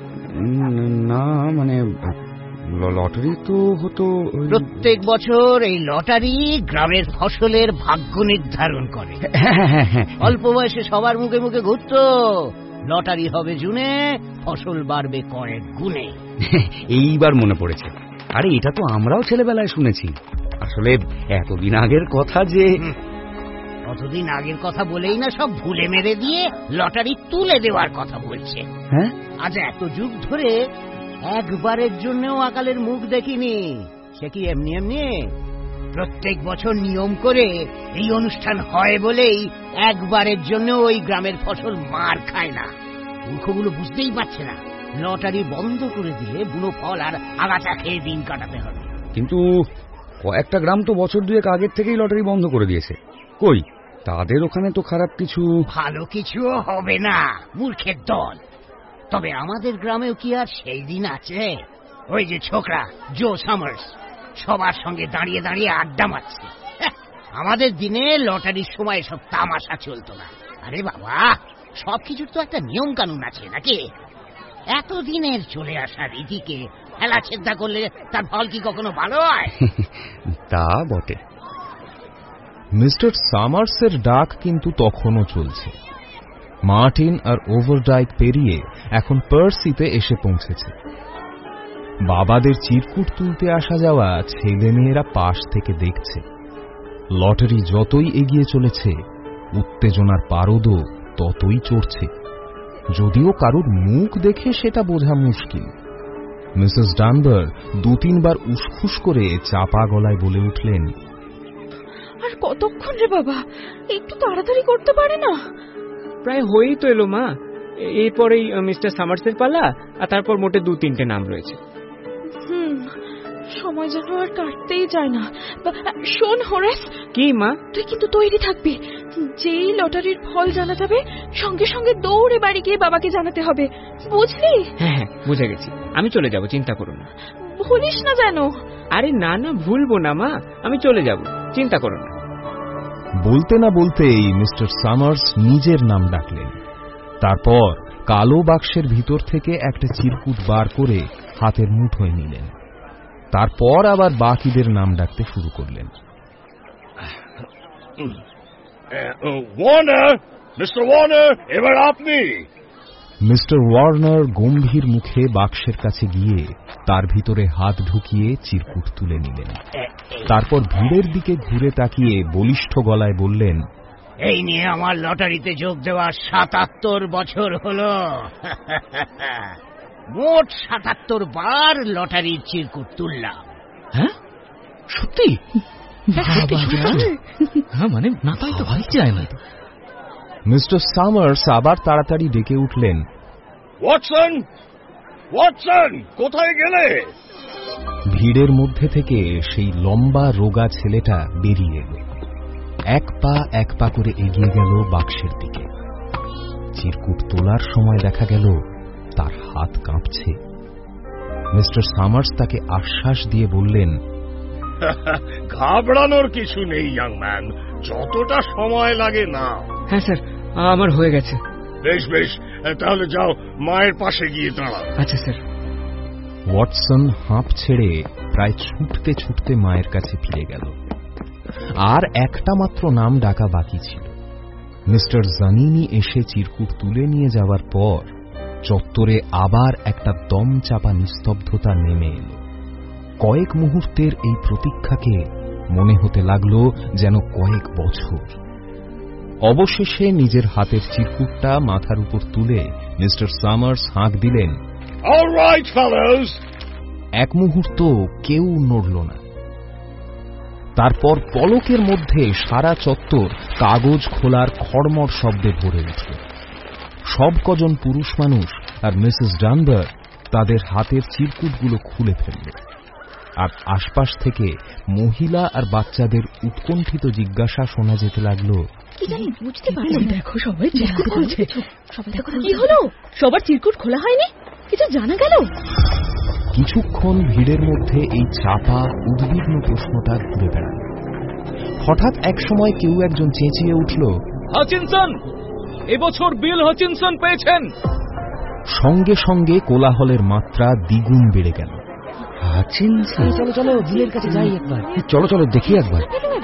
না মানে লটারি তো হতো প্রত্যেক বছর এই লটারি গ্রামের ফসলের ভাগ্য নির্ধারণ করে। অল্প বয়সে সবার মুখে মুখে ঘুরতো, লটারি হবে জুনে, ফসল বাড়বে কয়েক গুণে। এইবার মনে পড়েছে। আরে এটা তো আমরাও ছেলেবেলায় শুনেছি। আসলে এতদিন আগের কথা যে। কতদিন আগের কথা বলেই না সব ভুলে মেরে দিয়ে লটারি তুলে দেওয়ার কথা বলছে। হ্যাঁ, আজ এত যুগ ধরে একবারের জন্যও আকালের মুখ দেখিনি। সে কি এমনি এমনি? প্রত্যেক বছর নিয়ম করে এই অনুষ্ঠান হয় বলেই একবারের জন্য ওই গ্রামের ফসল মার খায় না। মূর্খগুলো বুঝতেই পারছে না লটারি বন্ধ করে দিলে বুনো ফল আর আগাছা খেয়ে দিন কাটাতে হবে। কিন্তু কয়েকটা গ্রাম তো বছর দুয়েক আগের থেকেই লটারি বন্ধ করে দিয়েছে। কই, তাদের ওখানে তো খারাপ কিছু। ভালো কিছুও হবে না, মূর্খের দল। তবে আমাদের গ্রামেও কি আর সেই দিন আছে? ওই যে ছোকরা জো সামার্স সবার সঙ্গে দাঁড়িয়ে দাঁড়িয়ে আড্ডা মারছে। আমাদের দিনে লটারির সময় সব তামাশা চলতো না। আরে বাবা, সবকিছুর তো একটা নিয়ম কানুন আছে নাকি? এতদিনের চলে আসা রীতিকে হেলা ছেদ্দা করলে তার ফল কি কখনো ভালো হয়? তা বটে। মিস্টার সামার্সের ডাক কিন্তু তখনও চলছে। মার্টিন আর ওভারডাইক পেরিয়ে এখন পার্সিতে এসে পৌঁছেছে। বাবাদের চিরকুট তুলতে আসা যাওয়া ছেলেমেয়েরা পাশ থেকে দেখছে। লটারি যতই এগিয়ে চলেছে, উত্তেজনার পারদও ততই চড়ছে, যদিও কারুর মুখ দেখে সেটা বোঝা মুশকিল। মিসেস ডানবার 2-3 বার উসখুস করে চাপা গলায় বলে উঠলেন, আর কতক্ষণ রে বাবা, একটু তাড়াতাড়ি করতে পারে না? প্রায় হয়েই তো এলো মা। এরপরেই মিস্টার সামার্সের পালা, আর তারপর মোটে 2-3টে নাম রয়েছে। সময় যেন আর কাটতেই যায় না। শোন হোরেস, কি মা? তুই কিন্তু তৈরি থাকবি। যেই লটারির ফল জানা যাবে, সঙ্গে সঙ্গে দৌড়ে বাড়ি গিয়ে বাবাকে জানাতে হবে, বুঝলি? হ্যাঁ, বুঝে গেছি। আমি চলে যাব, চিন্তা করো না। ভুলিস না যেন। আরে না না, ভুলবো না মা, আমি চলে যাব, চিন্তা করো না। বলতে না বলতেই মিস্টার সামার্স নিজের নাম ডাকলেন। তারপর কালো বাক্সের ভিতর থেকে একটা চিরকুট বার করে হাতের মুঠোয় নিলেন। তারপর আবার বাকিদের নাম ডাকতে শুরু করলেন। ওয়ার্নার, মিস্টার ওয়ার্নার, এবার আপনি। মিস্টার ওয়ার্নার গম্ভীর মুখে বাক্সের কাছে গিয়ে তার ভিতরে হাত ঢুকিয়ে চিরকুট তুলে নিলেন। তারপর ভিড়ের দিকে ঘুরে তাকিয়ে বলিষ্ঠ গলায় বললেন, এই নিয়ে আমার লটারিতে যোগ দেওয়া 77 বছর হলো। মোট 77 বার লটারির চিরকুট তুললাম। হ্যাঁ, সত্যি? হ্যাঁ, মানে না, তাই তো ভাই যায় না। মিস্টার সামার্স আবার তাড়াতাড়ি ডেকে উঠলেন, ওয়াটসন, ওয়াটসন, কোথায় গেলে? ভিড়ের মধ্যে থেকে সেই লম্বা রোগা ছেলেটা বেরিয়ে এলো। এক পা করে এগিয়ে গেল বাক্সের দিকে। চিরকুট তোলার সময় দেখা গেল তার হাত কাঁপছে। মিস্টার সামার্স তাকে আশ্বাস দিয়ে বললেন, ঘাবড়ানোর কিছু নেই ইয়াং ম্যান, যতটা সময় লাগে না। হ্যাঁ স্যার, আমার হয়ে গেছে। বেশ বেশ, তাহলে যাও, মায়ের পাশে গিয়ে দাঁড়াও। আচ্ছা স্যার। ওয়াটসন হাঁপ ছেড়ে প্রায় ছুটতে ছুটতে মায়ের কাছে ফিরে গেল। আর একটা মাত্র নাম ডাকা বাকি ছিল। মিস্টার জানিনি এসে চিরকুট তুলে নিয়ে যাওয়ার পর চত্বরে আবার একটা দম চাপা নিস্তব্ধতা নেমে এলো। কয়েক মুহূর্তের এই প্রতীক্ষাকে মনে হতে লাগলো যেন কয়েক বছর। অবশেষে নিজের হাতের চিরকুটটা মাথার উপর তুলে মিস্টার সামার্স হাঁক দিলেন, অলরাইট ফেলোস। এক মুহূর্ত কেউ নড়ল না। তারপর পলকের মধ্যে সারা চত্বর কাগজ খোলার খড়মড় শব্দে ভরে উঠল। সব কজন পুরুষ মানুষ আর মিসেস ডানবার তাদের হাতের চিরকুটগুলো খুলে ফেলল। আর আশপাশ থেকে মহিলা আর বাচ্চাদের উৎকণ্ঠিত জিজ্ঞাসা শোনা যেতে লাগলো, কি জানি বুঝতে পারছি। দেখো সবাই চিরকুট খুলছে। কি হলো? সবার চিরকুট খোলা হয়নি? কিছু জানা গেল? কিছুক্ষণ ভিড়ের মধ্যে এই চাপা উদ্বিগ্ন প্রশ্নটা ঘুরে বেড়াল। হঠাৎ এক সময় কেউ একজন চেঁচিয়ে উঠল, হাচিনসন! এবছর বিল হাচিনসন পেয়েছেন। সঙ্গে সঙ্গে কোলাহলের মাত্রা দ্বিগুণ বেড়ে গেল। হাচিনসন? চলো চলো, বিলের কাছে যাই একবার। চলো চলো, দেখি একবার।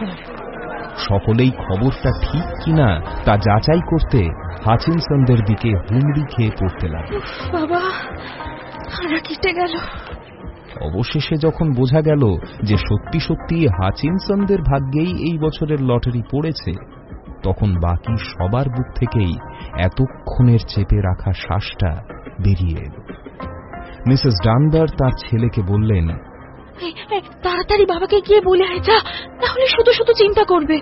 সকলেই খবরটা ঠিক কিনা তা যাচাই করতে হাচিনসনদের দিকে হুমড়ি খেয়ে পড়তে লাগল। বাবা, হারা কেটে গেল। অবশেষে যখন বোঝা গেল যে সত্যি সত্যি হাচিনসনদের ভাগ্যেই এই বছরের লটারি পড়েছে, তখন বাকি সবার বুক থেকেই এতক্ষণের চেপে রাখা শ্বাসটা বেরিয়ে এল। মিসেস ডানবার তার ছেলেকে বললেন, তাড়াতাড়ি বাবাকে গিয়ে বলে আয় যা, তাহলে শুধু শুধু চিন্তা করবে।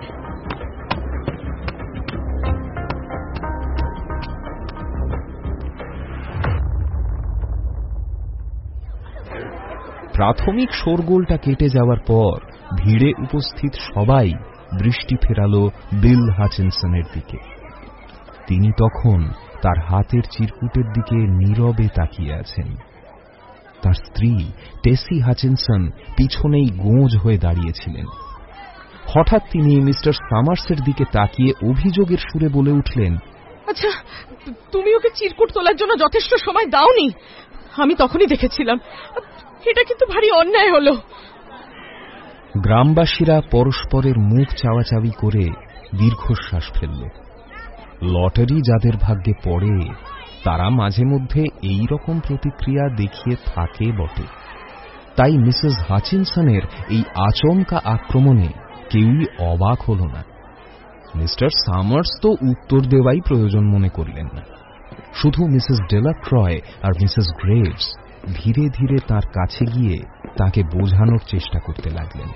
প্রাথমিক শোরগোলটা কেটে যাওয়ার পর ভিড়ে উপস্থিত সবাই দৃষ্টি ফেরালো বিল হাচিনসনের দিকে। তিনি তখন তার হাতের চিরকুটের দিকে নীরবে তাকিয়ে আছেন। তার স্ত্রী টেসি হাচিনসন পিছনেই গোঁজ হয়ে দাঁড়িয়েছিলেন। হঠাৎ তিনি মিস্টার সামার্সের দিকে তাকিয়ে অভিযোগের সুরে বলে উঠলেন, আচ্ছা, তুমি ওকে চিরকুট তোলার জন্য যথেষ্ট সময় দাওনি? আমি তখনই দেখেছিলাম। এটা কিন্তু ভারী অন্যায় হলো। গ্রামবাসীরা পরস্পরের মুখ চাওয়াচাওয়ি করে দীর্ঘশ্বাস ফেলল। লটারি যাদের ভাগ্যে পড়ে তারা মাঝে মধ্যে এই রকম প্রতিক্রিয়া দেখিয়ে থাকে বটে। তাই মিসেস হাচিনসনের এই আচমকা আক্রমণে কেউই অবাক হল না। মিস্টার সামার্স তো উত্তর দেওয়াই প্রয়োজন মনে করলেন না। শুধু মিসেস ডেলাক্রয় আর মিসেস গ্রেভস ধীরে ধীরে তার কাছে গিয়ে তাকে বোঝানোর চেষ্টা করতে লাগলেন।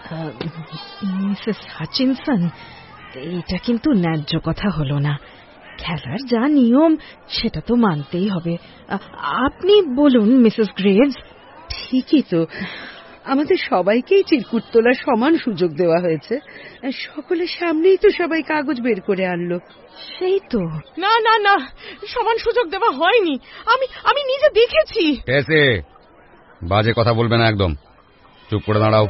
মিসেস হাচিনসন, এটা কিন্তু ন্যায্য কথা হলো না। খেলার যা নিয়ম সেটা তো মানতেই হবে। আপনি বলুন মিসেস গ্রেভস। ঠিকই তো, আমাদের সবাইকেই চিরকুট তোলার সমান সুযোগ দেওয়া হয়েছে। সকলের সামনেই তো সবাই কাগজ বের করে আনলো। সেই তো। না না না, সমান সুযোগ দেওয়া হয়নি। আমি নিজে দেখেছি। বাজে কথা বলবে না, একদম চুপ করে দাঁড়াও।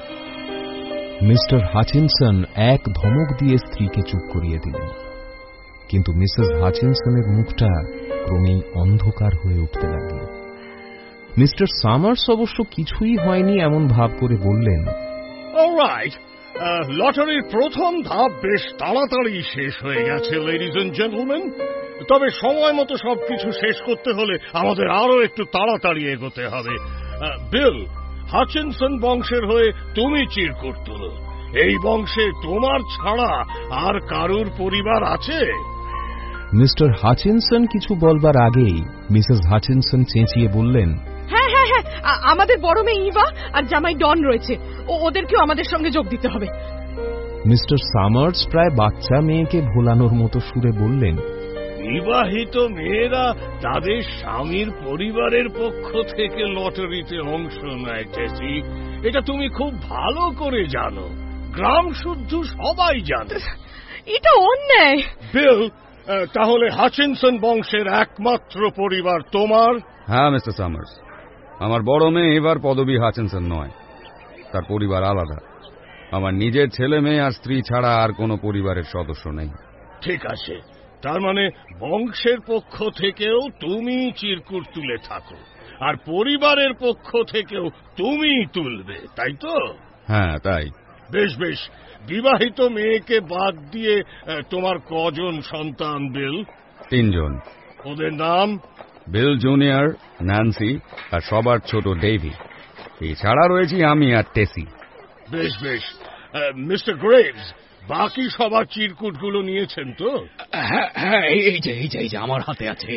মিস্টার হাচিনসন এক ধমক দিয়ে স্ত্রীকে চুপ করিয়ে দিলেন, কিন্তু মিসেস হাচিনসনের মুখটা ক্রমেই অন্ধকার হয়ে উঠতে লাগল। মিস্টার সামার্স অবশ্য কিছুই হয়নি এমন ভাব করে বললেন, অলরাইট, লটারির প্রথম ধাপ বেশ তাড়াতাড়ি শেষ হয়ে গেছে লেডিজ এন্ড জেন্টলম্যান। তবে সময় মতো সবকিছু শেষ করতে হলে আমাদের আরো একটু তাড়াতাড়ি এগোতে হবে। বিল, হাচিনসন বংশের হয়ে তুমি চিরকুট তুলো। এই বংশে তোমার ছাড়া আর কারুর পরিবার আছে? মিস্টার হাচিনসন কিছু বলবার আগেই মিসেস হাচিনসন চেঁচিয়ে বললেন, হ্যাঁ হ্যাঁ হ্যাঁ, আমাদের বড় মেয়ে ইভা আর জামাই ডন রয়েছে, ওদেরকেও আমাদের সঙ্গে যোগ দিতে হবে। মিস্টার সামার্স প্রায় বাচ্চা মেয়েকে ভোলানোর মতো সুরে বললেন, বিবাহিত মেয়েরা তাদের স্বামীর পরিবারের পক্ষ থেকে লটারিতে অংশ নেয় টেসি। এটা তুমি খুব ভালো করে জানো, গ্রাম শুদ্ধ সবাই জানে। এটা অন্যায়। বিল, তাহলে হাচিনসন বংশের একমাত্র পরিবার তোমার? হ্যাঁ মিস্টার সামার্স, আমার বড় মেয়ে এবার পদবী হাচিনসন নয়, তার পরিবার আলাদা। আমার নিজের ছেলে মেয়ে আর স্ত্রী ছাড়া আর কোনো পরিবারের সদস্য নেই। ঠিক আছে, তার মানে বংশের পক্ষ থেকেও তুমি চিরকুট তুলে থাকো, আর পরিবারের পক্ষ থেকেও তুমি তুলবে, তাই তো? হ্যাঁ তাই। বেশ বেশ, বিবাহিত মেয়েকে বাদ দিয়ে তোমার কজন সন্তান বিল? 3 জন। ওদের নাম? বিল জুনিয়র, ন্যান্সি আর সবার ছোট ডেভি। এছাড়া রয়েছি আমি আর টেসি। বেশ বেশ, মিস্টার গ্রেভস, বাকি সবার চিরকুটগুলো নিয়েছেন তো? হ্যাঁ, এই যে আমার হাতে আছে।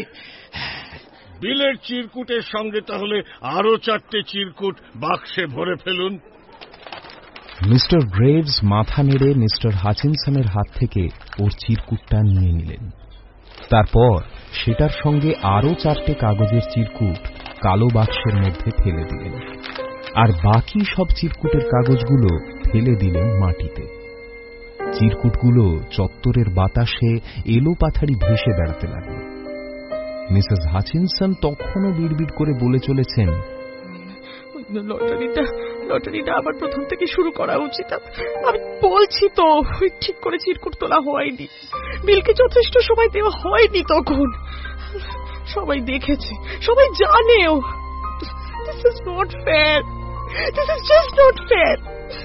বিলের চিরকুটের সঙ্গে তাহলে আরো 4টে চিরকুট বাক্সে ভরে ফেলুন। মিস্টার গ্রেভস মাথা নেড়ে মিস্টার হাচিনসনের হাত থেকে ওর চিরকুটটা নিয়ে নিলেন। তারপর সেটার সঙ্গে আরো 4টে কাগজের চিরকুট কালো বাক্সের মধ্যে ফেলে দিলেন, আর বাকি সব চিরকুটের কাগজগুলো ফেলে দিলেন মাটিতে। চিরকুটগুলো চত্বরের বাতাসে এলো পাথাড়ি ভেসে বেড়াতে লাগল। মিসেস হাচিনসন তখনও বিড়বিড় করে বলে চলেছেন, লটারিটা আবার প্রথম থেকে শুরু করা উচিত। আমি বলছি তো, ঠিক করে চিরকুট তোলা হয়নি, বিলকে যথেষ্ট সময় দেওয়া হয়নি। তখন সবাই দেখেছে, সবাই জানেও। This is not fair. This is just not fair.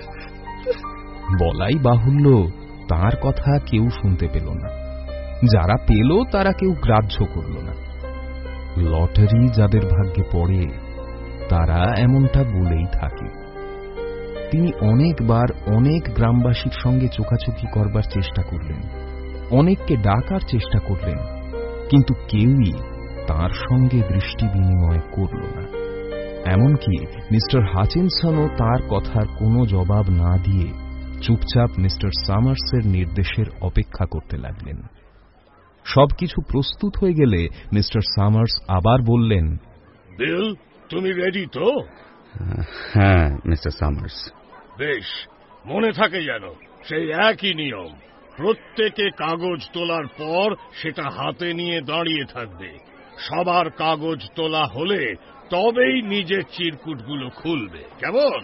বলাই বাহুল্য, তার কথা কেউ শুনতে পেল না। যারা পেল তারা কেউ গ্রাহ্য করল না। লটারি যাদের ভাগ্যে পড়ে তারা এমনটা বলেই থাকে। তিনি অনেকবার অনেক গ্রামবাসীর সঙ্গে চোখাচোখি করবার চেষ্টা করলেন, অনেককে ডাকার চেষ্টা করলেন, কিন্তু কেউই তার সঙ্গে দৃষ্টি বিনিময় করল না। এমনকি মিস্টার হাচিনসনও তার কথার কোনো জবাব না দিয়ে চুপচাপ মিস্টার সামার্সের নির্দেশের অপেক্ষা করতে লাগলেন। সবকিছু প্রস্তুত হয়ে গেলে মিস্টার সামার্স আবার বললেন, বিল, তুমি রেডি তো? হ্যাঁ মিস্টার সামার্স। বেশ, মনে থাকে যেন সেই একই নিয়ম। প্রত্যেকে কাগজ তোলার পর সেটা হাতে নিয়ে দাঁড়িয়ে থাকবে। সবার কাগজ তোলা হলে তবেই নিজের চিরকুটগুলো খুলবে, কেমন?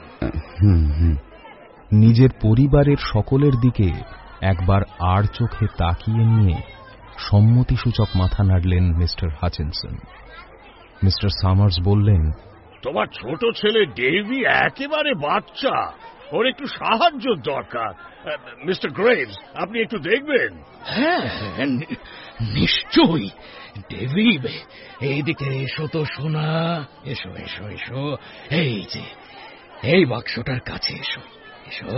নিজের পরিবারের সকলের দিকে একবার আর চোখে তাকিয়ে নিয়ে সম্মতিসূচক মাথা নাড়লেন মিস্টার হাচিনসন। মিস্টার সামার্স বললেন, তোমার ছোট ছেলে ডেভি একেবারে বাচ্চা, ওর একটু সাহায্য দরকার। মিস্টার গ্রেভস, আপনি একটু দেখবেন? হ্যাঁ, নিশ্চয়ই। ডেভি, এইদিকে এসো তো সোনা, এসো এসো এসো। এই যে এই বাক্সটার কাছে এসো, এসো।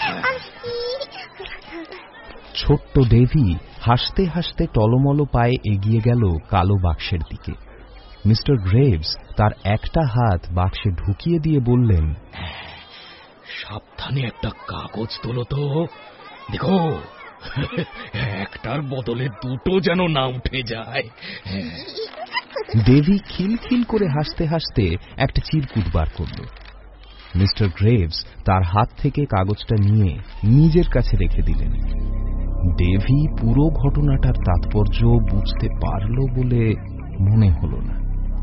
ছোট্ট ডেভি হাসতে হাসতে টলমল পায়ে এগিয়ে গেল কালো বাক্সের দিকে। মিস্টার গ্রেভস তার একটা হাত বাক্সে ঢুকিয়ে দিয়ে বললেন, সাবধানে একটা কাগজ তোলো তো, দেখো একটার বদলে দুটো যেন না উঠে যায়। ডেভি খিলখিল করে হাসতে হাসতে একটা চিরকুট বার করল। মিস্টার গ্রেভস তার হাত থেকে কাগজটা নিয়ে নিজের কাছে রেখে দিলেন। ডেভি পুরো ঘটনাটার তাৎপর্য বুঝতে পারল বলে মনে হল না।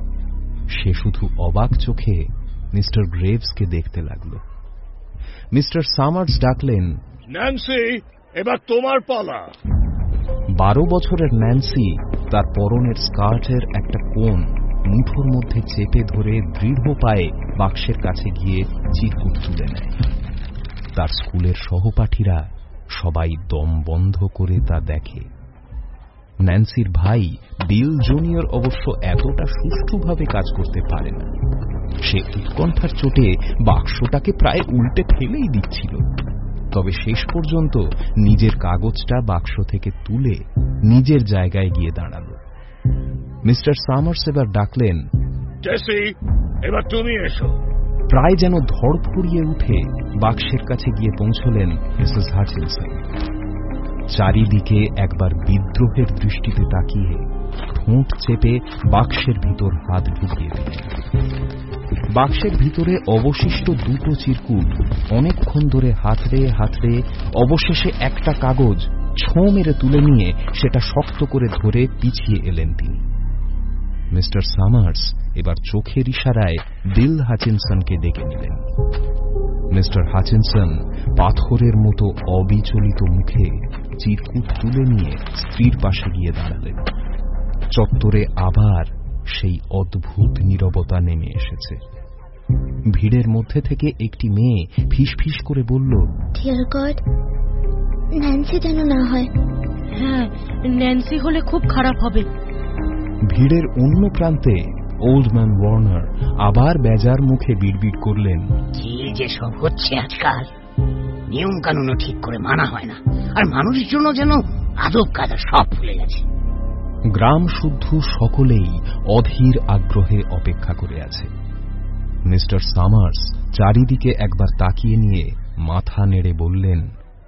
সে শুধু অবাক চোখে মিস্টার গ্রেভসকে দেখতে লাগল। মিস্টার সামার্স ডাকলেন, ন্যান্সি, এবার তোমার পালা। 12 বছরের ন্যান্সি তার পরনের স্কার্টের একটা কোণ মুঠোর মধ্যে চেপে ধরে দৃঢ় পায়ে বাক্সের কাছে গিয়ে চিরকুট তুলে নেয়। তার স্কুলের সহপাঠীরা সবাই দম বন্ধ করে তা দেখে। ন্যান্সির ভাই বিল জুনিয়র অবশ্য এতটা সুষ্ঠুভাবে কাজ করতে পারে না। সে উৎকণ্ঠার চোটে বাক্সটাকে প্রায় উল্টে ফেলেই দিচ্ছিল, তবে শেষ পর্যন্ত নিজের কাগজটা বাক্স থেকে তুলে নিজের জায়গায় গিয়ে দাঁড়াল। মিস্টার সামার্স এবার ডাকলেন, জেসি, এবার তুমি এসো। প্রায় যেন ধড়ফড়িয়ে উঠে বাক্সের কাছে গিয়ে পৌঁছলেন মিসেস হাচিনসন। চারিদিকে একবার বিদ্রোহের দৃষ্টিতে তাকিয়ে ঠোঁট চেপে বাক্সের ভিতর হাত ঢুকিয়ে দিলেন। বাক্সের ভিতরে অবশিষ্ট দুটো চিরকুট অনেকক্ষণ ধরে হাতড়ে হাতড়ে অবশেষে একটা কাগজ ছোঁ মেরে তুলে নিয়ে সেটা শক্ত করে ধরে পিছিয়ে এলেন তিনি। মিস্টার সামার্স এবার চোখের ইশারায় বিল হাচিনসনকে ডেকে নিলেন। মিস্টার হাচিনসন পাথরের মতো অবিচলিত মুখে চিরকুট তুলে নিয়ে স্ত্রীর পাশে গিয়ে দাঁড়ালেন। চত্বরে আবার সেই অদ্ভুত নীরবতা নেমে এসেছে। ভিড়ের মধ্যে থেকে একটি মেয়ে ফিসফিস করে বলল, ডিয়ার গড, ন্যান্সি যেন না হয়। হ্যাঁ, ন্যান্সি হলে খুব খারাপ হবে। ভিড়ের অন্য প্রান্তে ওল্ড ম্যান ওয়ার্নার আবার বেজার মুখে বিড়বিড় করলেন, কি যে সব হচ্ছে আজকাল, নিয়ম কানুনও ঠিক করে মানা হয় না, আর মানুষের জন্য যেন আদব কায়দা সব ভুলে গেছে। গ্রাম শুদ্ধ সকলেই অধীর আগ্রহে অপেক্ষা করে আছে। মিস্টার সামার্স চারিদিকে একবার তাকিয়ে নিয়ে মাথা নেড়ে বললেন,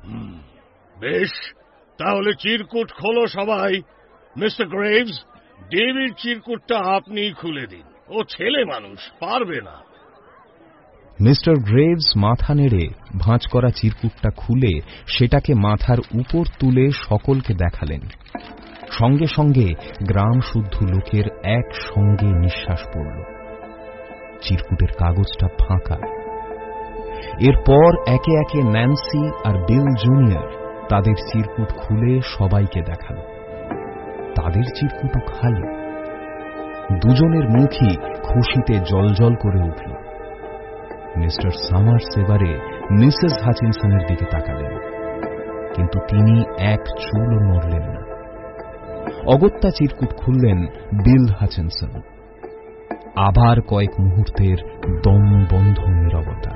বেশ, তাহলে চিরকুট খোলো সবাই। মিস্টার গ্রেভস, ডেভিড চিরকুটটা আপনিই খুলে দিন, ও ছেলে মানুষ, পারবে না। মিস্টার গ্রেভস মাথা নেড়ে ভাঁজ করা চিরকুটটা খুলে সেটাকে মাথার উপর তুলে সকলকে দেখালেন। সঙ্গে সঙ্গে গ্রাম শুদ্ধ লোকের একসঙ্গে নিঃশ্বাস পড়ল। চিরকুটের কাগজটা ফাঁকা। এরপর একে একে ন্যান্সি আর বিল জুনিয়র তাদের চিরকুট খুলে সবাইকে দেখাল। তাদের চিরকুটও খালি। দুজনের মুখই খুশিতে জলজল করে উঠল। মিস্টার সামার্স এবারে মিসেস হাচিনসনের দিকে তাকালেন, কিন্তু তিনি এক চুলও নড়লেন না। অগত্যা চিরকুট খুললেন বিল হাচিনসন। আবার কয়েক মুহূর্তের দম বন্ধ নীরবতা।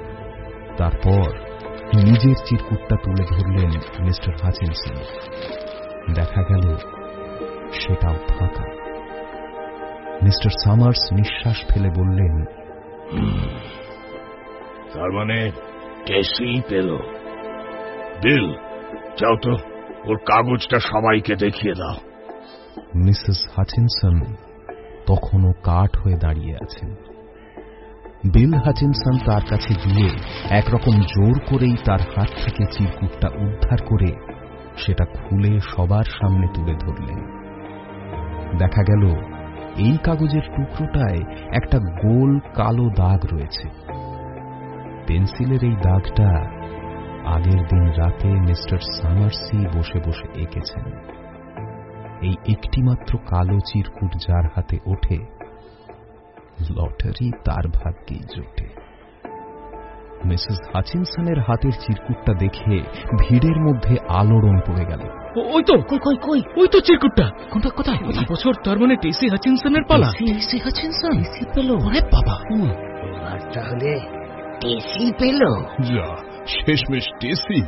তারপর নিজের চিরকুটটা তুলে ধরলেন মিস্টার হাচিনসন। দেখা গেল সেটাও ফাঁকা। মিস্টার সামার্স নিঃশ্বাস ফেলে বললেন, তার মানে টেসি পেল। বিল, যাও তো, ওর কাগজটা সবাইকে দেখিয়ে দাও। মিসেস হাচিনসন তখনও কাঠ হয়ে দাঁড়িয়ে আছেন। বিল হাচিনসন তার কাছে গিয়ে একরকম জোর করেই তার হাত থেকে চিরকুটটা উদ্ধার করে সেটা খুলে সবার সামনে তুলে ধরলেন। দেখা গেল এই কাগজের টুকরোটায় একটা গোল কালো দাগ রয়েছে। পেন্সিলের এই দাগটা আগের দিন রাতে মিস্টার সামার্সি বসে বসে এঁকেছেন। এই একটিমাত্র কালো চিরকুট যার হাতে ওঠে, লটারি তার ভাগ্যেই জোটে। মিসেস হাচিনসনের হাতের চিরকুটটা দেখে ভিড়ের মধ্যে আলোড়ন পড়ে গেল। ওই তো কই ওই তো চিরকুটটা। কোথায় এই বছর তার মানে টেসি হাচিনসনের পালা। টেসি হাচিনসন পেল? ওরে বাবা, এবার তাহলে টেসি পেল? যা, শেষমেশ টেসি।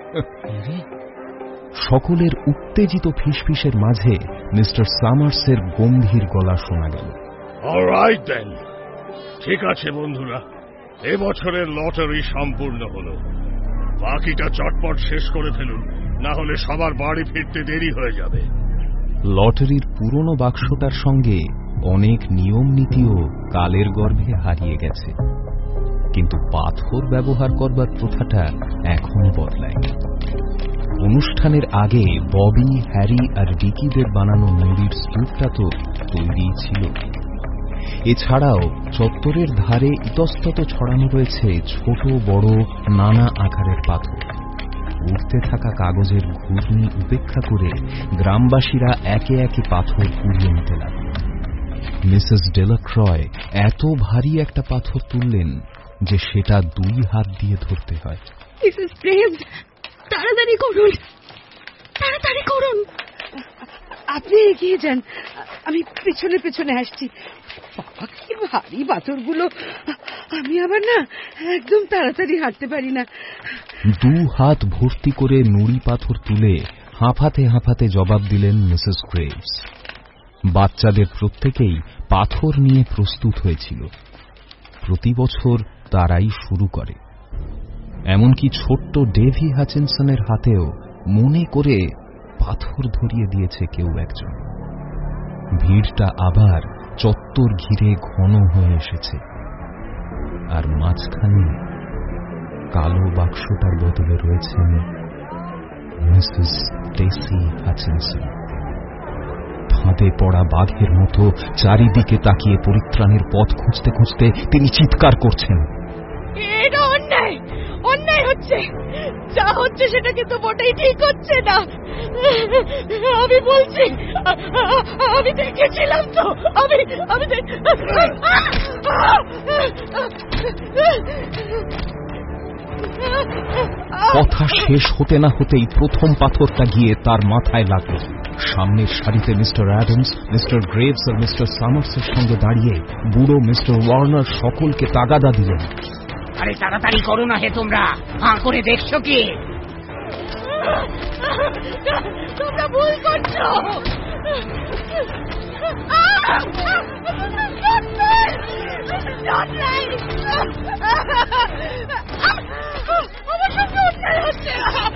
সকলের উত্তেজিত ফিসফিসের মাঝে মিস্টার সামার্সের গম্ভীর গলা শোনা গেল। অলরাইট দেন, ঠিক আছে বন্ধুরা, এবছরের লটারি সম্পূর্ণ হলো। বাকিটা চটপট শেষ করে ফেলুন, না হলে সবার বাড়ি ফিরতে দেরি হয়ে যাবে। লটারির পুরনো বাক্সটার সঙ্গে অনেক নিয়ম নীতিও কালের গর্ভে হারিয়ে গেছে, কিন্তু পাথর ব্যবহার করবার প্রথাটা এখনো বদলায়নি। অনুষ্ঠানের আগে ববি, হ্যারি আর ডিকিদের বানানো নুড়ির স্তূপটা তো তৈরি ছিল। এছাড়াও চত্বরের ধারে ইতস্তত ছড়ানো রয়েছে ছোট বড় নানা আকারের পাথর। উঠতে থাকা কাগজের ঘূর্ণি উপেক্ষা করে গ্রামবাসীরা একে একে পাথর কুড়িয়ে নিতে লাগল। মিসেস ডেলাক্রয় এত ভারী একটা পাথর তুললেন যে সেটা 2 হাত দিয়ে ধরতে হয়। মিসেস গ্রেভস, তাড়াতাড়ি করুন। আপনি এগিয়ে যান, আমি পেছনে পেছনে আসছি। বাবা, কি ভারী পাথরগুলো! আমি আবার না একদম তাড়াতাড়ি হাঁটতে পারি না। 2 হাত ভর্তি করে নুড়ি পাথর তুলে হাঁপাতে হাঁপাতে জবাব দিলেন মিসেস গ্রেভস। বাচ্চাদের প্রত্যেকেই পাথর নিয়ে প্রস্তুত হয়েছিল। প্রতি বছর তারাই শুরু করে। এমনকি ছোট্ট ডেভি হাচিনসনের হাতেও মনে করে পাথর ধরিয়ে দিয়েছে কেউ একজন। ভিড়টা আবার চত্বর ঘিরে ঘন হয়ে এসেছে, আর মাঝখানে কালো বাক্সটার বদলে রয়েছেন মিসেস টেসি হাচিনসন। ফাঁদে পড়া বাঘের মতো চারিদিকে তাকিয়ে পরিত্রাণের পথ খুঁজতে খুঁজতে তিনি চিৎকার করছেন, এটা অন্যায় হচ্ছে, যা হচ্ছে সেটা কিন্তু মোটেই ঠিক হচ্ছে না। আমি বলছি, আমি দেখেছিলাম তো, আমি কথা শেষ হতে না হতেই প্রথম পাথরটা গিয়ে তার মাথায় লাগলো। সামনের সারিতে মিস্টার অ্যাডামস, মিস্টার গ্রেভস আর মিস্টার সামার্সের সঙ্গে দাঁড়িয়ে বুড়ো মিস্টার ওয়ার্নার সকলকে তাগাদা দিলেন, আরে তাড়াতাড়ি করো না হে তোমরা, হাঁ করে দেখছো কি? তোমরা ভুল করছো। আমার সঙ্গে অন্যায় হচ্ছে।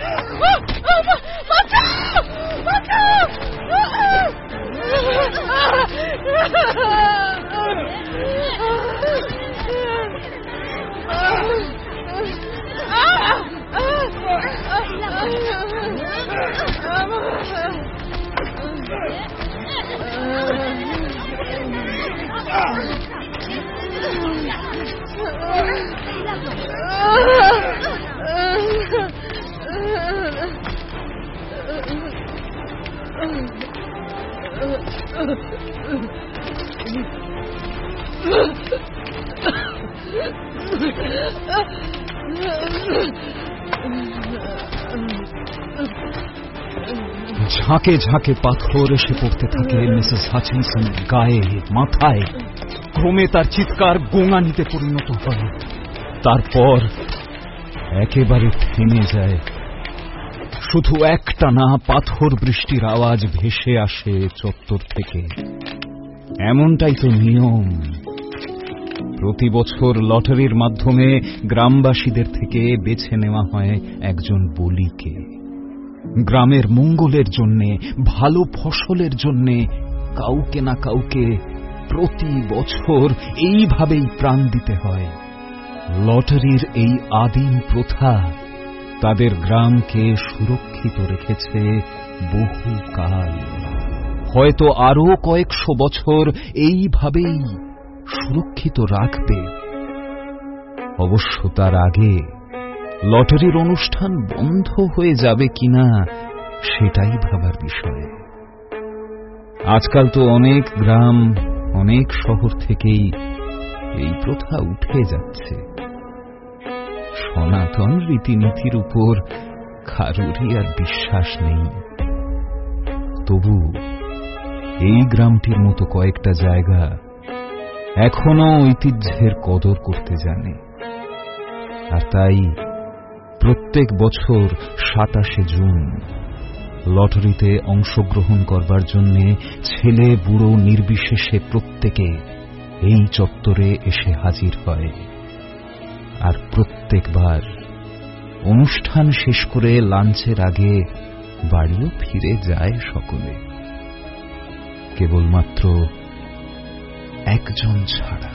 ঝাঁকে ঝাঁকে পাথর এসে পড়তে থাকে মিসেস হাচিনসন গায়ে, মাথায়। ক্রমে তার চিৎকার গোঙানিতে পরিণত হয়, তারপর একেবারে থেমে যায়। শুধু একটানা পাথর বৃষ্টির আওয়াজ ভেসে আসে চত্বর থেকে। এমনটাই তো নিয়ম। প্রতি বছর লটারির মাধ্যমে গ্রামবাসীদের থেকে বেছে নেওয়া হয় একজন বলিকে। গ্রামের মঙ্গলের জন্যে, ভালো ফসলের জন্যে কাউকে না কাউকে প্রতি বছর এইভাবেই প্রাণ দিতে হয়। লটারির এই আদিম প্রথা তাদের গ্রামকে সুরক্ষিত রেখেছে বহুকাল, হয়তো আরো কয়েকশো বছর এইভাবেই সুরক্ষিত রাখবে। অবশ্য তার আগে লটারির অনুষ্ঠান বন্ধ হয়ে যাবে কিনা সেটাই ভাবার বিষয়। আজকাল তো অনেক গ্রাম, অনেক শহর থেকেই এই প্রথা উঠে যাচ্ছে। সনাতন রীতিনীতির উপর কারুরই আর বিশ্বাস নেই। তবু এই গ্রামটির মতো কয়েকটা জায়গা এখনো ঐতিহ্যের কদর করতে জানে। আর তাই প্রত্যেক বছর 27শে জুন লটারিতে অংশগ্রহণ করবার জন্য ছেলে বুড়ো নির্বিশেষে প্রত্যেকে এই চত্বরে এসে হাজির হয়। আর প্রত্যেকবার অনুষ্ঠান শেষ করে লাঞ্চের আগে বাড়িও ফিরে যায় সকলে, কেবলমাত্র একজন ছাড়া।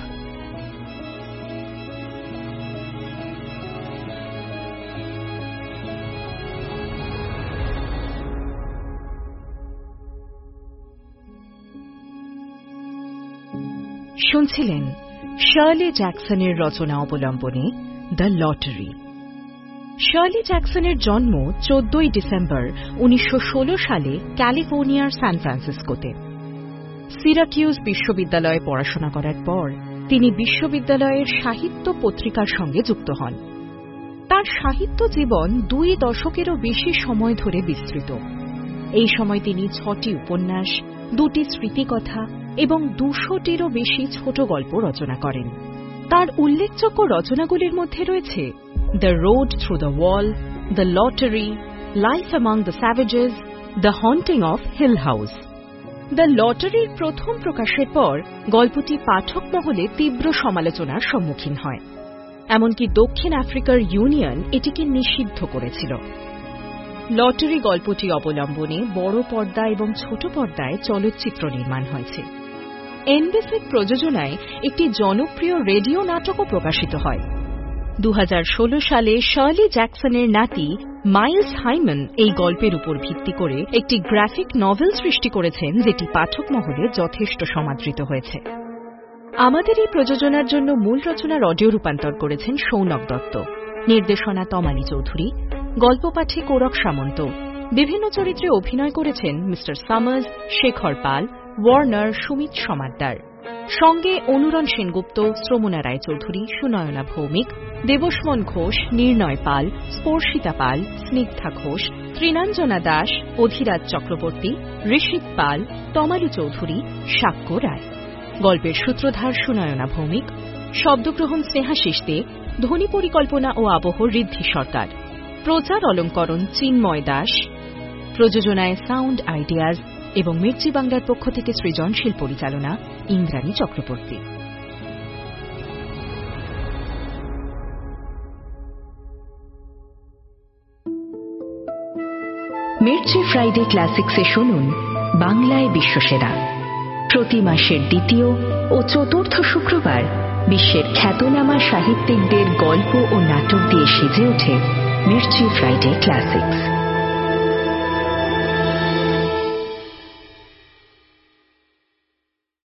শুনছিলেন শার্লি জ্যাকসনের রচনা অবলম্বনে দ্য লটারি। শার্লি জ্যাকসনের জন্ম 14ই ডিসেম্বর 1916 সালে ক্যালিফোর্নিয়ার সান ফ্রান্সিসকোতে। সিরাকিউজ বিশ্ববিদ্যালয়ে পড়াশোনা করার পর তিনি বিশ্ববিদ্যালয়ের সাহিত্য পত্রিকার সঙ্গে যুক্ত হন। তার সাহিত্য জীবন 2 দশকেরও বেশি সময় ধরে বিস্তৃত। এই সময় তিনি 6টি উপন্যাস, 2টি স্মৃতিকথা এবং 200টিরও বেশি ছোট গল্প রচনা করেন। তার উল্লেখযোগ্য রচনাগুলির মধ্যে রয়েছে The Road Through the Wall, The Lottery, Life Among the Savages, The Haunting of Hill House. The লটারির প্রথম প্রকাশের পর গল্পটি পাঠক মহলে তীব্র সমালোচনার সম্মুখীন হয়। এমনকি দক্ষিণ আফ্রিকার ইউনিয়ন এটিকে নিষিদ্ধ করেছিল। লটারি গল্পটি অবলম্বনে বড় পর্দা এবং ছোট পর্দায় চলচ্চিত্র নির্মাণ হয়েছে। এনবিসির প্রযোজনায় একটি জনপ্রিয় রেডিও নাটকও প্রকাশিত হয়। 2016 সালে শার্লি জ্যাকসনের নাতি মাইলস হাইম্যান এই গল্পের উপর ভিত্তি করে একটি গ্রাফিক নভেল সৃষ্টি করেছেন, যেটি পাঠক মহলে যথেষ্ট সমাদৃত হয়েছে। আমাদের এই প্রযোজনার জন্য মূল রচনার অডিও রূপান্তর করেছেন সৌনক দত্ত, নির্দেশনা তমালী চৌধুরী, গল্প পাঠে কোরক সামন্ত। বিভিন্ন চরিত্রে অভিনয় করেছেন Mr Summers, Shekhar Pal, Warner, Sumit Samaddar. সঙ্গে অনুরণ সেনগুপ্ত, শ্রমণা রায়চৌধুরী, সুনয়না ভৌমিক, দেবস্মন ঘোষ, নির্ণয় পাল, স্পর্শিতা পাল, স্নিগ্ধা ঘোষ, ত্রিনাঞ্জনা দাস, অধিরাজ চক্রবর্তী, ঋষিত পাল, তমালু চৌধুরী, সাক্ষ্য রায়। গল্পের সূত্রধার সুনয়না ভৌমিক, শব্দগ্রহণ স্নেহাশিস দে, ধ্বনি পরিকল্পনা ও আবহ ঋদ্ধি সরকার, প্রচার অলঙ্করণ চিন্ময় দাস, প্রযোজনায় সাউন্ড আইডিয়াজ এবং মির্চি বাংলার পক্ষ থেকে সৃজনশীল পরিচালনা ইন্দ্রাণী চক্রবর্তী। মির্চি ফ্রাইডে ক্লাসিক্সে শুনুন বাংলায় বিশ্বসেরা। প্রতি মাসের দ্বিতীয় ও চতুর্থ শুক্রবার বিশ্বের খ্যাতনামা সাহিত্যিকদের গল্প ও নাটক দিয়ে সেজে ওঠে মির্চি ফ্রাইডে ক্লাসিক্স।